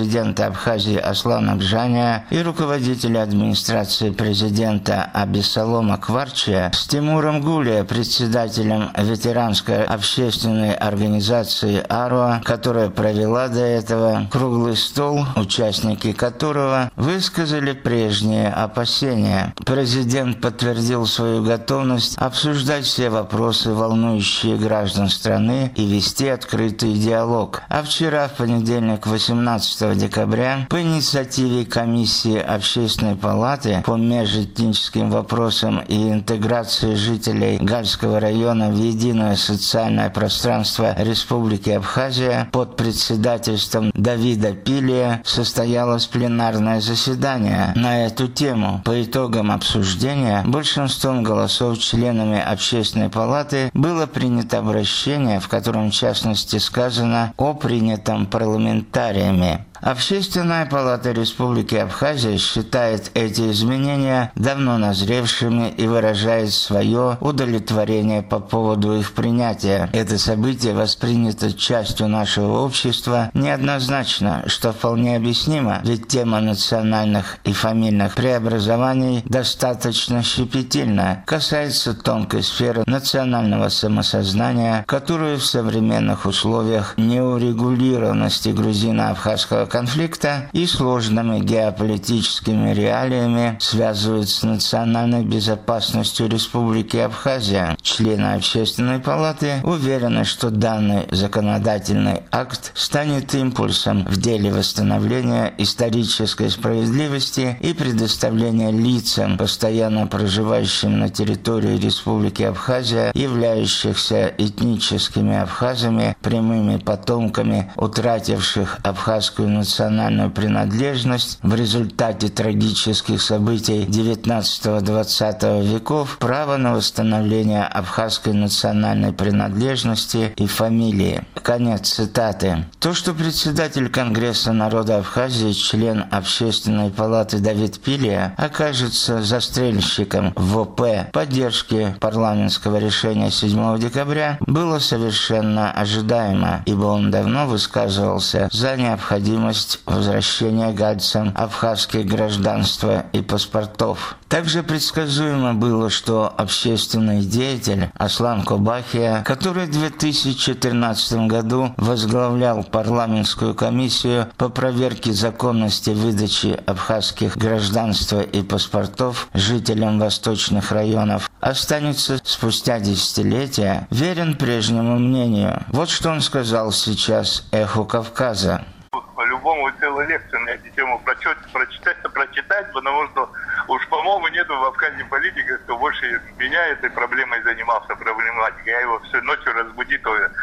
президента Абхазии Аслана Бжаня и руководителя администрации президента Абисалома Кварчия с Тимуром Гулия, председателем ветеранской общественной организации «Аруа», которая провела до этого круглый стол, участники которого высказали прежние опасения. Президент подтвердил свою готовность обсуждать все вопросы, волнующие граждан страны, и вести открытый диалог. А вчера, в понедельник, восемнадцатого декабря, по инициативе комиссии Общественной палаты по межэтническим вопросам и интеграции жителей Гальского района в единое социальное пространство Республики Абхазия под председательством Давида Пилия состоялось пленарное заседание на эту тему. По итогам обсуждения большинством голосов членами Общественной палаты было принято обращение, в котором в частности сказано о принятом парламентариями. Общественная палата Республики Абхазия считает эти изменения давно назревшими и выражает свое удовлетворение по поводу их принятия. Это событие воспринято частью нашего общества неоднозначно, что вполне объяснимо, ведь тема национальных и фамильных преобразований достаточно щепетильна, касается тонкой сферы национального самосознания, которую в современных условиях неурегулированности грузино-абхазского конфликта и сложными геополитическими реалиями связывают с национальной безопасностью Республики Абхазия. Члены Общественной палаты уверены, что данный законодательный акт станет импульсом в деле восстановления исторической справедливости и предоставления лицам, постоянно проживающим на территории Республики Абхазия, являющихся этническими абхазами, прямыми потомками утративших абхазскую национальную принадлежность в результате трагических событий девятнадцатого-двадцатого веков, право на восстановление абхазской национальной принадлежности и фамилии. Конец цитаты. То, что председатель Конгресса народа Абхазии, член Общественной палаты Давид Пилия, окажется застрельщиком в ОП поддержки парламентского решения седьмого декабря, было совершенно ожидаемо, ибо он давно высказывался за необходимость возвращения гальцам абхазских гражданства и паспортов. Также предсказуемо было, что общественный деятель Аслан Кобахия, который в две тысячи четырнадцатом году возглавлял парламентскую комиссию по проверке законности выдачи абхазских гражданства и паспортов жителям восточных районов, останется спустя десятилетия верен прежнему мнению. Вот что он сказал сейчас «Эху Кавказа». По-любому целую лекцию на эту тему прочитать, прочитать, прочитать, потому что уж, по-моему, нету в Абхазии политика, кто больше меня этой проблемой занимался, проблематикой. Я его всю ночью разбудил.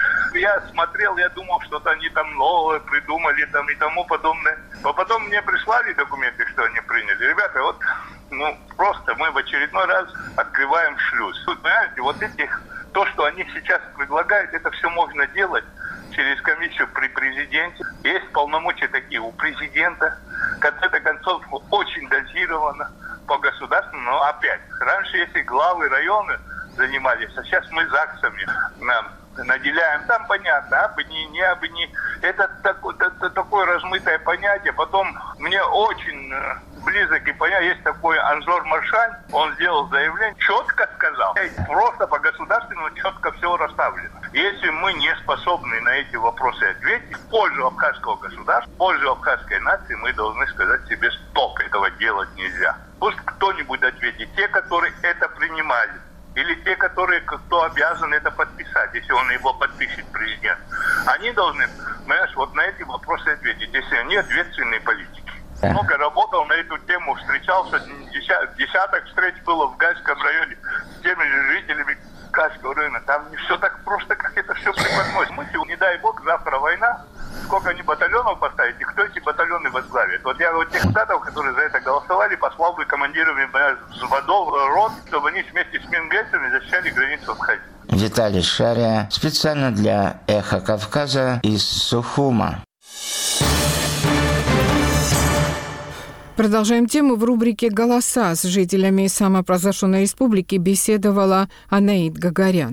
Я смотрел, я думал, что-то они там новое придумали там и тому подобное. Но потом мне прислали документы, что они приняли. Ребята, вот, ну, просто мы в очередной раз открываем шлюз. Тут, понимаете, вот этих, то, что они сейчас предлагают, это все можно делать через комиссию при президенте. Есть полномочия такие у президента. В конце концов, очень дозировано по государству. Но опять, раньше, если главы района занимались, а сейчас мы ЗАГСами наделяем. Там понятно, абни, не абни. Это, такое, это такое размытое понятие. Потом мне очень близок и понятно, есть такой Анзор Маршаль, он сделал заявление, четко сказал, просто по государственному четко все расставлено. Если мы не способны на эти вопросы ответить, в пользу абхазского государства, в пользу абхазской нации, мы должны сказать себе, стоп, этого делать нельзя. Пусть кто-нибудь ответит, те, которые это принимали, или те, которые, кто обязан это подписать, если он его подпишет, президент. Они должны, понимаешь, вот на эти вопросы ответить, если они ответственные политики. Много работал на эту тему, встречался, десяток встреч было в Гальском районе с теми же жителями Гальского района. Там не все так просто, как это все преподносит. Мы, не дай бог, завтра война, сколько они батальонов поставить, и кто эти батальоны возглавит. Вот я вот депутатов, которые за это голосовали, послал бы командирами взводов, рот, чтобы они вместе с мингельцами защищали границу Абхазии. Виталий Шария, специально для «Эхо Кавказа» из Сухума. Продолжаем тему. В рубрике «Голоса» с жителями самопровозглашенной республики беседовала Анаит Гагарян.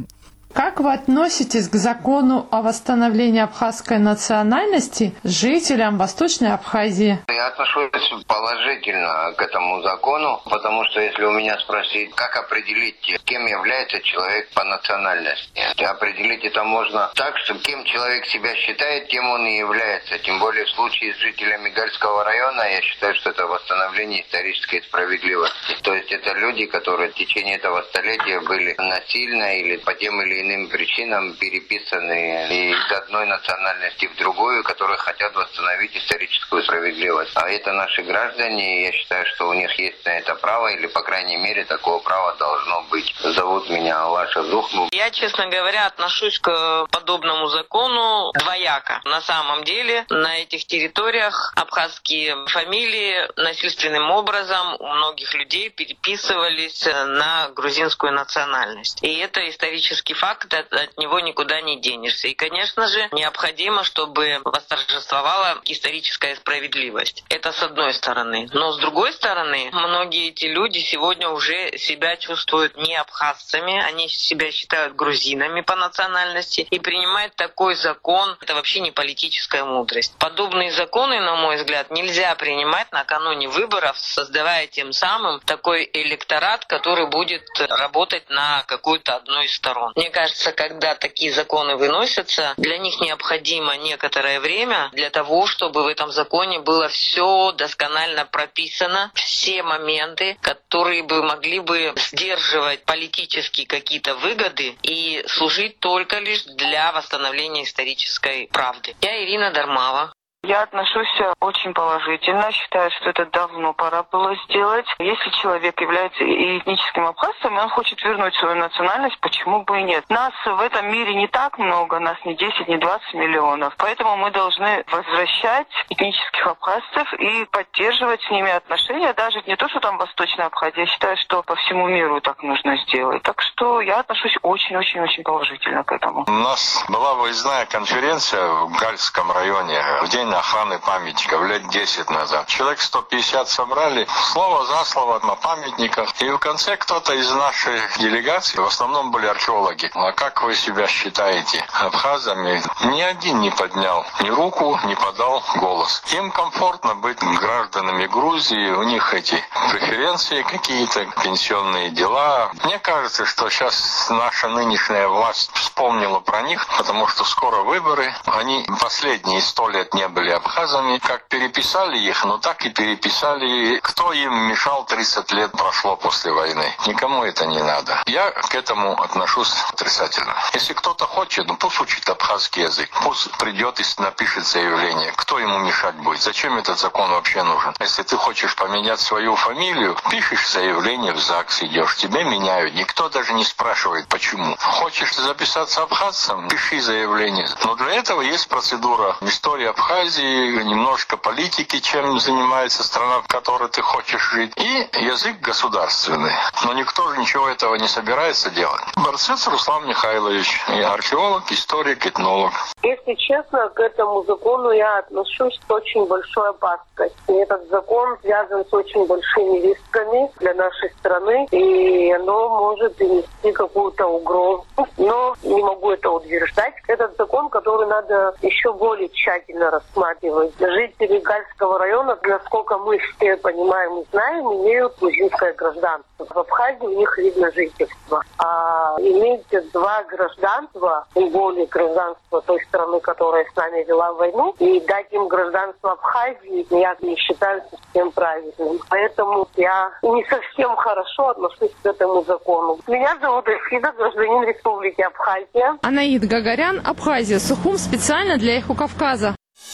Как вы относитесь к закону о восстановлении абхазской национальности жителям Восточной Абхазии? Я отношусь положительно к этому закону, потому что если у меня спросить, как определить, кем является человек по национальности, определить это можно так, что кем человек себя считает, тем он и является. Тем более в случае с жителями Гальского района, я считаю, что это восстановление исторической справедливости. То есть это люди, которые в течение этого столетия были насильно или по тем или иным причинам переписаны из одной национальности в другую, которые хотят восстановить историческую справедливость. А это наши граждане, и я считаю, что у них есть на это право, или, по крайней мере, такого права должно быть. Зовут меня Алаша Зухму. Я, честно говоря, отношусь к подобному закону двояко. На самом деле, на этих территориях абхазские фамилии насильственным образом у многих людей переписывались на грузинскую национальность. И это исторический факт, от, от него никуда не денешься. И, конечно же, необходимо, чтобы восторжествовала историческая справедливость. Это с одной стороны. Но с другой стороны, многие эти люди сегодня уже себя чувствуют не абхазцами, они себя считают грузинами по национальности. И принимать такой закон — это вообще не политическая мудрость. Подобные законы, на мой взгляд, нельзя принимать накануне выборов, создавая тем самым такой электорат, который будет работать на какую-то одну из сторон. Мне кажется, когда такие законы выносятся, для них необходимо некоторое время для того, чтобы в этом законе было все досконально прописано, все моменты, которые бы могли бы сдерживать политические какие-то выгоды и служить только лишь для восстановления исторической правды. Я Ирина Дармава. Я отношусь очень положительно, считаю, что это давно пора было сделать. Если человек является этническим абхазцем, и он хочет вернуть свою национальность, почему бы и нет? Нас в этом мире не так много, нас не десять, не двадцать миллионов. Поэтому мы должны возвращать этнических абхазцев и поддерживать с ними отношения, даже не то, что там Восточная Абхазия. Я считаю, что по всему миру так нужно сделать. Так что я отношусь очень-очень-очень положительно к этому. У нас была выездная конференция в Гальском районе в день охраны памятников лет десять назад. Человек сто пятьдесят собрали, слово за слово на памятниках. И в конце кто-то из нашей делегации, в основном были археологи. А как вы себя считаете абхазами? Ни один не поднял ни руку, не подал голос. Им комфортно быть гражданами Грузии, у них эти преференции какие-то, пенсионные дела. Мне кажется, что сейчас наша нынешняя власть вспомнила про них, потому что скоро выборы. Они последние сто лет не были абхазами. Как переписали их, но так и переписали. Кто им мешал, тридцать лет прошло после войны. Никому это не надо. Я к этому отношусь отрицательно. Если кто-то хочет, ну пусть учит абхазский язык. Пусть придет и напишет заявление. Кто ему мешать будет? Зачем этот закон вообще нужен? Если ты хочешь поменять свою фамилию, пишешь заявление в ЗАГС, идешь, тебе меняют. Никто даже не спрашивает, почему. Хочешь записаться абхазцем? Пиши заявление. Но для этого есть процедура. История Абхазии, немножко политики, чем занимается страна, в которой ты хочешь жить, и язык государственный. Но никто же ничего этого не собирается делать. Борцец Руслан Михайлович, археолог, историк, этнолог. Если честно, к этому закону я отношусь с очень большой опаской. И этот закон связан с очень большими рисками для нашей страны, и оно может нести какую-то угрозу. Но не могу это утверждать. Этот закон, который надо еще более тщательно рассматривать. Жители Гальского района, насколько мы все понимаем и знаем, имеют грузинское гражданство. В Абхазии у них видно жительство. А иметь два гражданства, тем более гражданство той страны, которая с нами вела войну, и дать им гражданство Абхазии, я не считаю совсем правильным. Поэтому я не совсем хорошо отношусь к этому закону. Меня зовут Эльфида, гражданин Республики Абхазия. Анаид Гагарян, Абхазия. Сухум специально для Эхо Кавказа.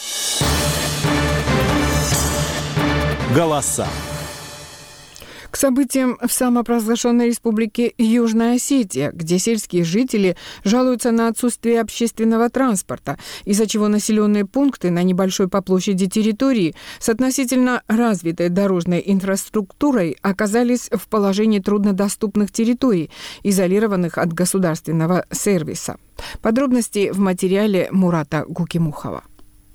Голоса. К событиям в самопровозглашенной республике Южная Осетия, где сельские жители жалуются на отсутствие общественного транспорта, из-за чего населенные пункты на небольшой по площади территории с относительно развитой дорожной инфраструктурой оказались в положении труднодоступных территорий, изолированных от государственного сервиса. Подробности в материале Мурата Гукимухова.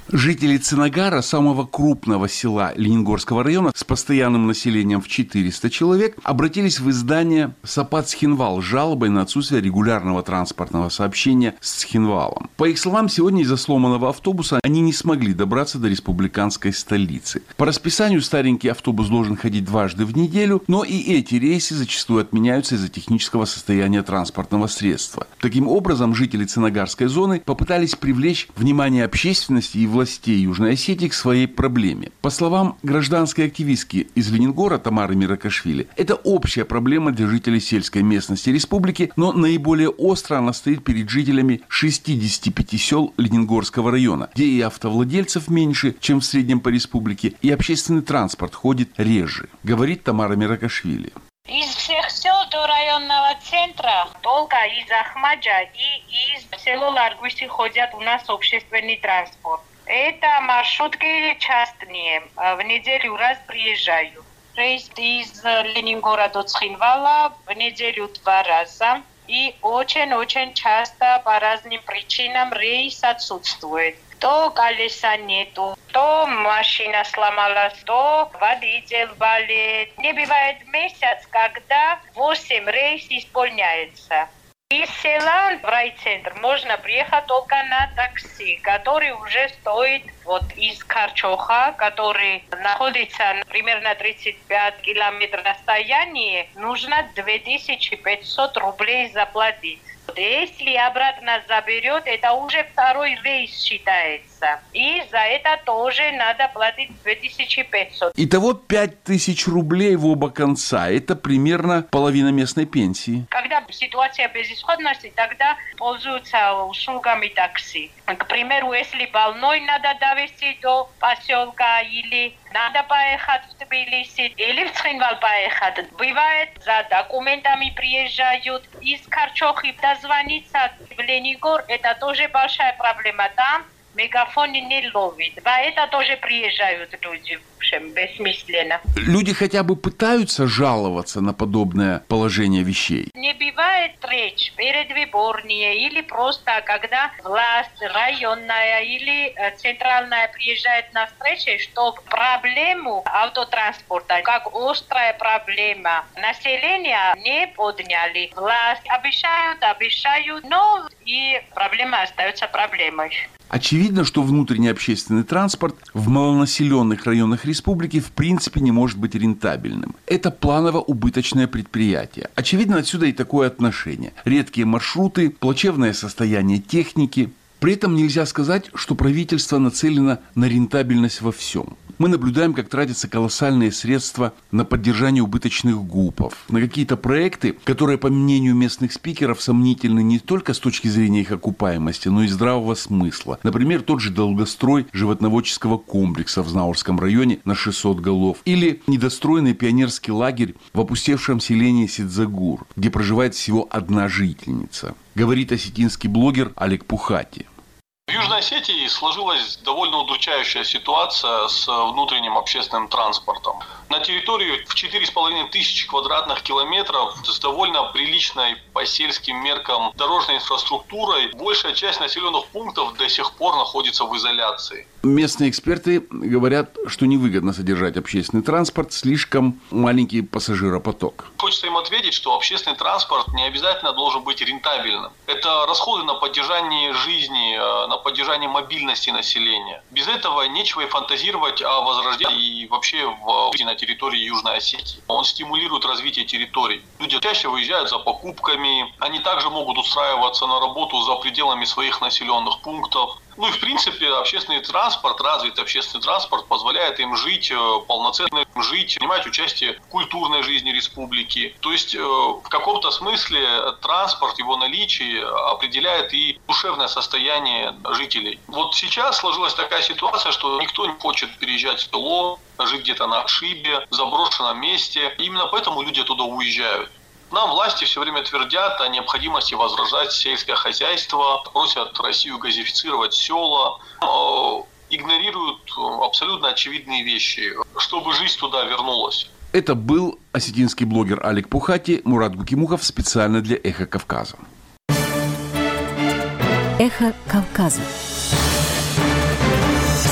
Жители Цинагара, самого крупного села Лениногорского района с постоянным населением в четыреста человек, обратились в издание «Сапат-Цхинвал» с жалобой на отсутствие регулярного транспортного сообщения с Цхинвалом. По их словам, сегодня из-за сломанного автобуса они не смогли добраться до республиканской столицы. По расписанию старенький автобус должен ходить дважды в неделю, но и эти рейсы зачастую отменяются из-за технического состояния транспортного средства. Таким образом, жители Цинагарской зоны попытались привлечь внимание общественности и властей Южной Осетии к своей проблеме. По словам гражданской активистки из Ленингора Тамары Миракашвили, это общая проблема для жителей сельской местности республики, но наиболее остро она стоит перед жителями шестидесяти пяти сел Ленингорского района, где и автовладельцев меньше, чем в среднем по республике, и общественный транспорт ходит реже, говорит Тамара Миракашвили. Из всех сел до районного центра только из Ахмаджа и из села Ларгуси ходят у нас общественный транспорт. Это маршрутки частные, в неделю раз приезжаю. Рейс из Ленингора до Цхинвала в неделю два раза. И очень-очень часто по разным причинам рейс отсутствует. То колеса нету, то машина сломалась, то водитель болеет. Не бывает месяц, когда восемь рейс исполняется. Из села в райцентр можно приехать только на такси, который уже стоит вот из Карчоха, который находится примерно тридцать пять километров расстоянии, нужно две тысячи пятьсот рублей заплатить. Если обратно заберет, это уже второй рейс считается. И за это тоже надо платить две тысячи пятьсот. Итого пять тысяч рублей в оба конца. Это примерно половина местной пенсии. Когда ситуация безысходности, тогда пользуются услугами такси. К примеру, если больной надо довести до поселка или надо поехать в Тбилиси или в Цхинвал поехать. Бывает, за документами приезжают из Карчохи. Дозвониться в Ленигор, это тоже большая проблема. Там мегафон не ловит. Поэтому тоже приезжают люди. В общем, бессмысленно. Люди хотя бы пытаются жаловаться на подобное положение вещей? Не бывает встреч передвиборные или просто, когда власть районная или центральная приезжает на встречи, чтобы проблему автотранспорта, как острая проблема, население не подняли. Власть обещают, обещают, но и проблема остается проблемой. Очевидно, что внутренний общественный транспорт в малонаселенных районах республики в принципе не может быть рентабельным. Это планово-убыточное предприятие. Очевидно, отсюда и такое отношение. Редкие маршруты, плачевное состояние техники. При этом нельзя сказать, что правительство нацелено на рентабельность во всем. Мы наблюдаем, как тратятся колоссальные средства на поддержание убыточных ГУПов, на какие-то проекты, которые, по мнению местных спикеров, сомнительны не только с точки зрения их окупаемости, но и здравого смысла. Например, тот же долгострой животноводческого комплекса в Знаурском районе на шестьсот голов или недостроенный пионерский лагерь в опустевшем селении Сидзагур, где проживает всего одна жительница, говорит осетинский блогер Алек Пухати. В Южной Осетии сложилась довольно удручающая ситуация с внутренним общественным транспортом. На территории в четыре с половиной тысячи квадратных километров с довольно приличной по сельским меркам дорожной инфраструктурой большая часть населенных пунктов до сих пор находится в изоляции. Местные эксперты говорят, что невыгодно содержать общественный транспорт, слишком маленький пассажиропоток. Хочется им ответить, что общественный транспорт не обязательно должен быть рентабельным. Это расходы на поддержание жизни, на поддержание мобильности населения. Без этого нечего и фантазировать о возрождении и вообще в жизни на территории Южной Осетии. Он стимулирует развитие территорий. Люди чаще выезжают за покупками, они также могут устраиваться на работу за пределами своих населенных пунктов. Ну и в принципе общественный транспорт, развитый общественный транспорт позволяет им жить полноценно, жить, принимать участие в культурной жизни республики. То есть в каком-то смысле транспорт, его наличие определяет и душевное состояние жителей. Вот сейчас сложилась такая ситуация, что никто не хочет переезжать в село, жить где-то на отшибе, в заброшенном месте. Именно поэтому люди оттуда уезжают. Нам власти все время твердят о необходимости возрождать сельское хозяйство, просят Россию газифицировать села, игнорируют абсолютно очевидные вещи, чтобы жизнь туда вернулась. Это был осетинский блогер Алек Пухати, Мурат Гукимухов специально для «Эхо Кавказа». «Эхо Кавказа».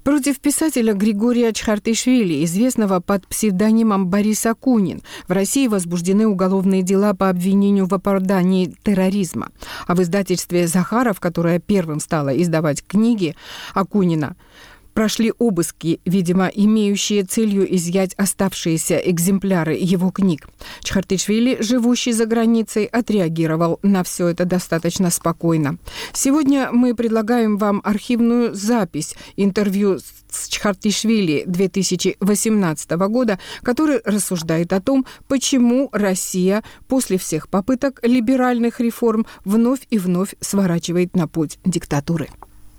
Против писателя Григория Чхартишвили, известного под псевдонимом Борис Акунин, в России возбуждены уголовные дела по обвинению в оправдании терроризма. А в издательстве «Захаров», которое первым стало издавать книги Акунина, прошли обыски, видимо, имеющие целью изъять оставшиеся экземпляры его книг. Чхартишвили, живущий за границей, отреагировал на все это достаточно спокойно. Сегодня мы предлагаем вам архивную запись интервью с Чхартишвили две тысячи восемнадцатого года, который рассуждает о том, почему Россия после всех попыток либеральных реформ вновь и вновь сворачивает на путь диктатуры.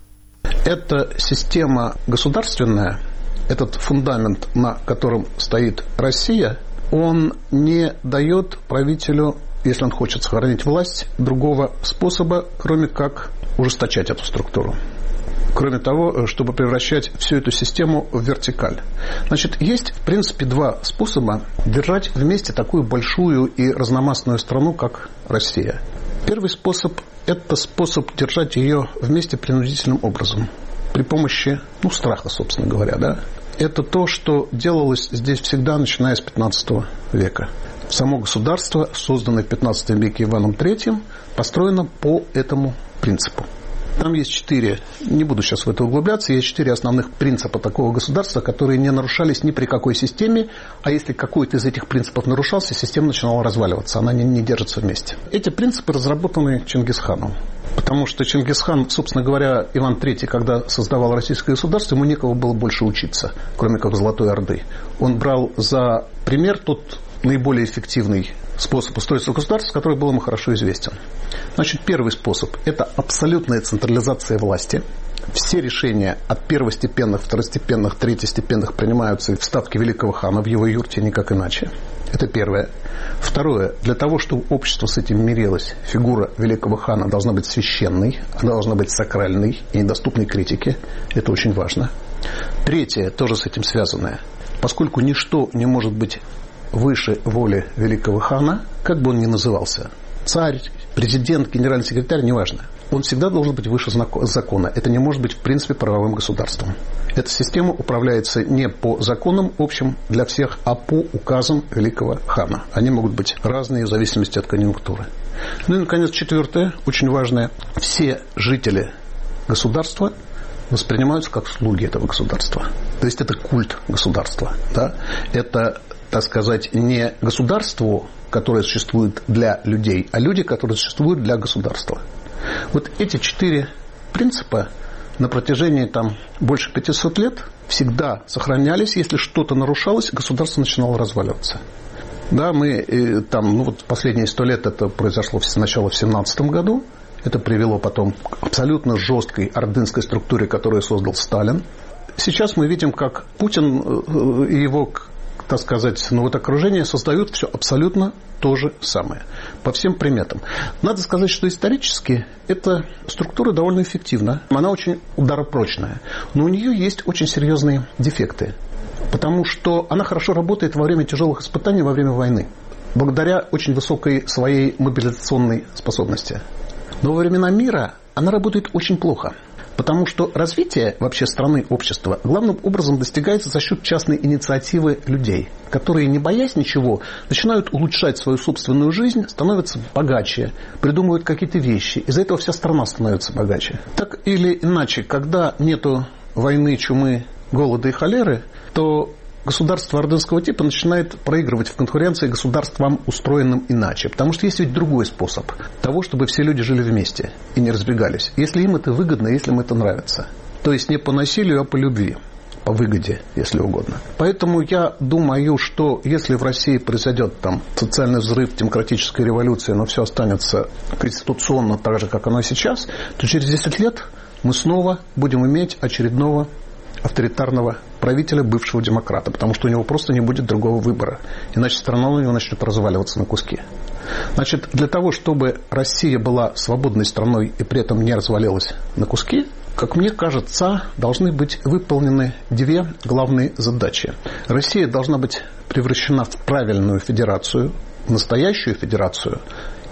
Эта система государственная, этот фундамент, на котором стоит Россия, он не дает правителю, если он хочет сохранить власть, другого способа, кроме как ужесточать эту структуру. Кроме того, чтобы превращать всю эту систему в вертикаль. Значит, есть, в принципе, два способа держать вместе такую большую и разномастную страну, как Россия. Первый способ – это способ держать ее вместе принудительным образом, при помощи, ну, страха, собственно говоря, да. Это то, что делалось здесь всегда, начиная с пятнадцатого века. Само государство, созданное в пятнадцатом веке Иваном Третьим, построено по этому принципу. Там есть четыре, не буду сейчас в это углубляться, есть четыре основных принципа такого государства, которые не нарушались ни при какой системе, а если какой-то из этих принципов нарушался, система начинала разваливаться, она не, не держится вместе. Эти принципы разработаны Чингисханом, потому что Чингисхан, собственно говоря, Иван Третий, когда создавал российское государство, ему некого было больше учиться, кроме как Золотой Орды. Он брал за пример тот наиболее эффективный способ устройства государства, который был ему хорошо известен. Значит, первый способ – это абсолютная централизация власти. Все решения от первостепенных, второстепенных, третьестепенных принимаются в ставке великого хана, в его юрте, никак иначе. Это первое. Второе. Для того, чтобы общество с этим мирилось, фигура великого хана должна быть священной, она должна быть сакральной и недоступной критике. Это очень важно. Третье, тоже с этим связанное. Поскольку ничто не может быть выше воли великого хана, как бы он ни назывался, царь, президент, генеральный секретарь, неважно, он всегда должен быть выше закона. Это не может быть, в принципе, правовым государством. Эта система управляется не по законам общим для всех, а по указам великого хана. Они могут быть разные в зависимости от конъюнктуры. Ну и, наконец, четвертое, очень важное. Все жители государства воспринимаются как слуги этого государства. То есть это культ государства. Да? Это, так сказать, не государство, которое существует для людей, а люди, которые существуют для государства. Вот эти четыре принципа на протяжении там, больше пятисот лет всегда сохранялись. Если что-то нарушалось, государство начинало разваливаться. Да, мы там, ну вот последние сто лет это произошло сначала в семнадцатом году. Это привело потом к абсолютно жесткой ордынской структуре, которую создал Сталин. Сейчас мы видим, как Путин и его, так сказать, ну вот окружение создают все абсолютно то же самое. По всем приметам. Надо сказать, что исторически эта структура довольно эффективна. Она очень ударопрочная. Но у нее есть очень серьезные дефекты. Потому что она хорошо работает во время тяжелых испытаний, во время войны. Благодаря очень высокой своей мобилизационной способности. Но во времена мира она работает очень плохо. Потому что развитие вообще страны, общества главным образом достигается за счет частной инициативы людей, которые, не боясь ничего, начинают улучшать свою собственную жизнь, становятся богаче, придумывают какие-то вещи. Из-за этого вся страна становится богаче. Так или иначе, когда нету войны, чумы, голода и холеры, то государство ордынского типа начинает проигрывать в конкуренции государствам, устроенным иначе. Потому что есть ведь другой способ того, чтобы все люди жили вместе и не разбегались. Если им это выгодно, если им это нравится. То есть не по насилию, а по любви. По выгоде, если угодно. Поэтому я думаю, что если в России произойдет там социальный взрыв, демократическая революция, но все останется конституционно так же, как оно сейчас, то через десять лет мы снова будем иметь очередного авторитарного правителя, бывшего демократа, потому что у него просто не будет другого выбора. Иначе страна у него начнет разваливаться на куски. Значит, для того, чтобы Россия была свободной страной и при этом не развалилась на куски, как мне кажется, должны быть выполнены две главные задачи. Россия должна быть превращена в правильную федерацию, в настоящую федерацию,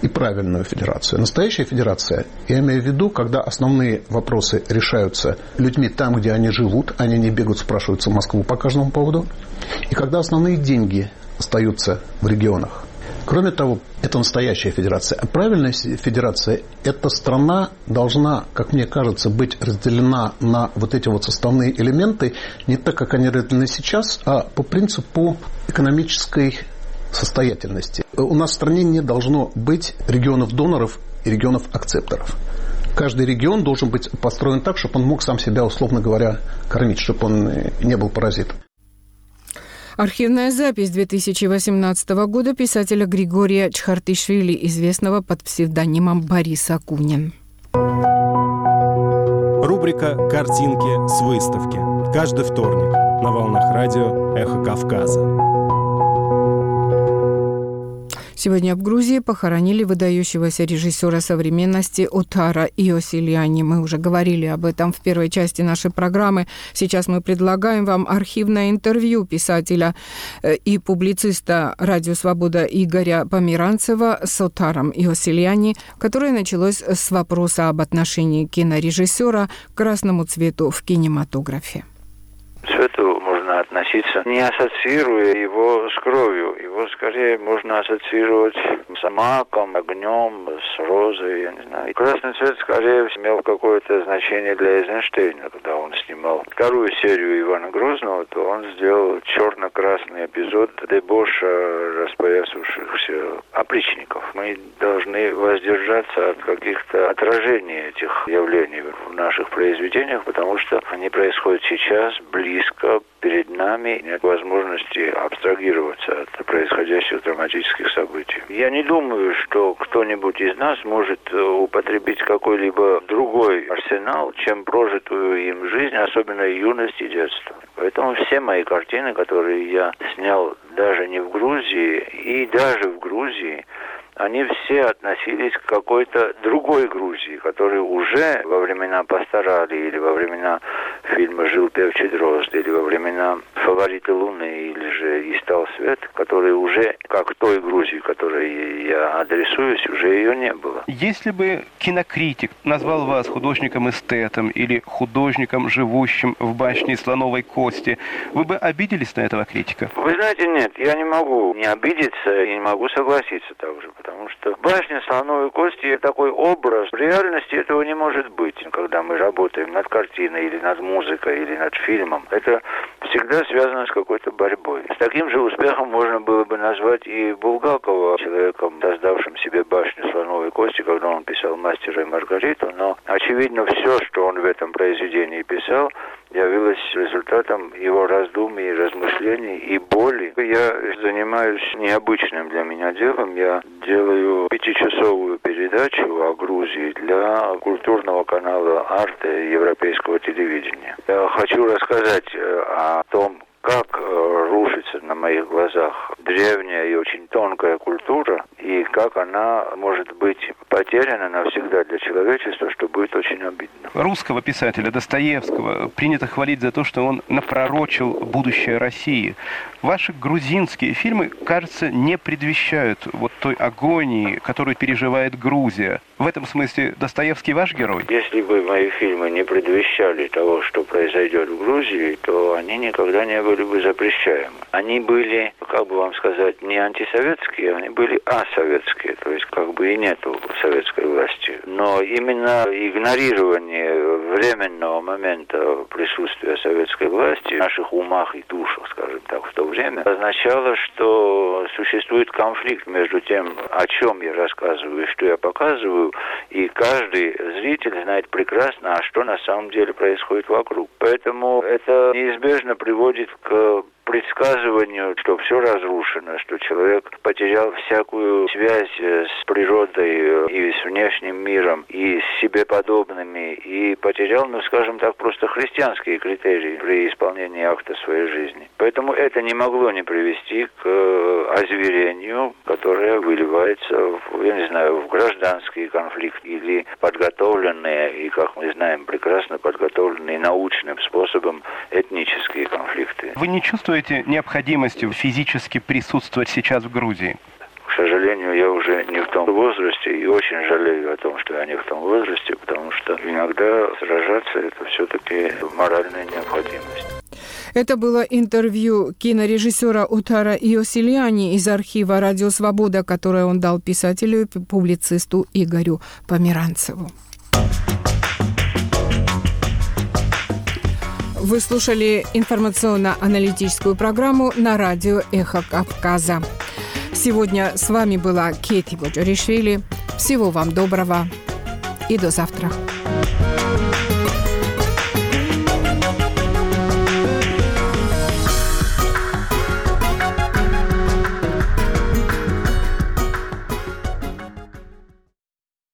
и правильную федерацию. Настоящая федерация, я имею в виду, когда основные вопросы решаются людьми там, где они живут, они не бегают, спрашиваются в Москву по каждому поводу, и когда основные деньги остаются в регионах. Кроме того, это настоящая федерация. А правильная федерация – эта страна должна, как мне кажется, быть разделена на вот эти вот составные элементы не так, как они разделены сейчас, а по принципу экономической состоятельности. У нас в стране не должно быть регионов-доноров и регионов-акцепторов. Каждый регион должен быть построен так, чтобы он мог сам себя, условно говоря, кормить, чтобы он не был паразитом. Архивная запись две тысячи восемнадцатого года писателя Григория Чхартишвили, известного под псевдонимом Борис Акунин. Рубрика «Картинки с выставки». Каждый вторник на волнах радио «Эхо Кавказа». Сегодня в Грузии похоронили выдающегося режиссера современности Отара Иосильяни. Мы уже говорили об этом в первой части нашей программы. Сейчас мы предлагаем вам архивное интервью писателя и публициста «Радио Свобода» Игоря Померанцева с Отаром Иосильяни, которое началось с вопроса об отношении кинорежиссера к красному цвету в кинематографе. Цвету можно относиться, не ассоциируя его с кровью. Его скорее можно ассоциировать с маком, огнем, с розой, я не знаю. Красный цвет скорее имел какое-то значение для Эйзенштейна. Когда он снимал вторую серию Ивана Грозного, то он сделал черно-красный эпизод дебоша распоясавшихся опричников. Мы должны воздержаться от каких-то отражений этих явлений в наших произведениях, потому что они происходят сейчас, близко, перед нами, нет возможности абстрагироваться от происходящих драматических событий. Я не думаю, что кто-нибудь из нас может употребить какой-либо другой арсенал, чем прожитую им жизнь, особенно юность и детство. Поэтому все мои картины, которые я снял даже не в Грузии, и даже в Грузии, они все относились к какой-то другой Грузии, которая уже во времена Пасторали или во времена фильма «Жил певчий дрозд» или во времена «Фавориты Луны» или же «И стал свет», которые уже, как той Грузии, которой я адресуюсь, уже ее не было. Если бы кинокритик назвал вас художником-эстетом или художником, живущим в башне слоновой кости, вы бы обиделись на этого критика? Вы знаете, нет, я не могу не обидеться и не могу согласиться также. Потому что башня слоновой кости – такой образ. В реальности этого не может быть, когда мы работаем над картиной или над музыкой или над фильмом. Это всегда связано с какой-то борьбой. С таким же успехом можно было бы назвать и Булгакова человеком, создавшим себе башню слоновой кости, когда он писал «Мастера и Маргариту». Но, очевидно, все, что он в этом произведении писал, явилось результатом его раздумий, размышлений и боли. Я занимаюсь необычным для меня делом. Я делаю пятичасовую передачу о Грузии для культурного канала «Арте» европейского телевидения. Я хочу рассказать о том, как рушится на моих глазах древняя и очень тонкая культура, и как она может быть потеряна навсегда для человечества, что будет очень обидно. Русского писателя Достоевского принято хвалить за то, что он напророчил будущее России. Ваши грузинские фильмы, кажется, не предвещают вот той агонии, которую переживает Грузия. В этом смысле Достоевский ваш герой? Если бы мои фильмы не предвещали того, что произойдет в Грузии, то они никогда не были бы запрещаемы. Они были, как бы вам сказать, не антисоветские, они были асоветские, то есть как бы и нету советской власти. Но именно игнорирование временного момента присутствия советской власти в наших умах и душах, скажем так, в то время, означало, что существует конфликт между тем, о чем я рассказываю и что я показываю, и каждый зритель знает прекрасно, а что на самом деле происходит вокруг. Поэтому это неизбежно приводит к предсказыванию, что все разрушено, что человек потерял всякую связь с природой и с внешним миром, и с себе подобными, и потерял, ну, скажем так, просто христианские критерии при исполнении акта своей жизни. Поэтому это не могло не привести к озверению, которое выливается, в, я не знаю, в гражданский конфликт или подготовленные, и, как мы знаем, прекрасно подготовленные научным способом этнические конфликты. Вы не чувствуете необходимости физически присутствовать сейчас в Грузии? сожалению, я уже не в том возрасте и очень жалею о том, что я не в том возрасте, потому что иногда сражаться – это все-таки моральная необходимость. Это было интервью кинорежиссера Утара Иосилиани из архива «Радио Свобода», которое он дал писателю и публицисту Игорю Померанцеву. Вы слушали информационно-аналитическую программу на радио «Эхо Кавказа». Сегодня с вами была Кети Боджаришвили. Всего вам доброго и до завтра.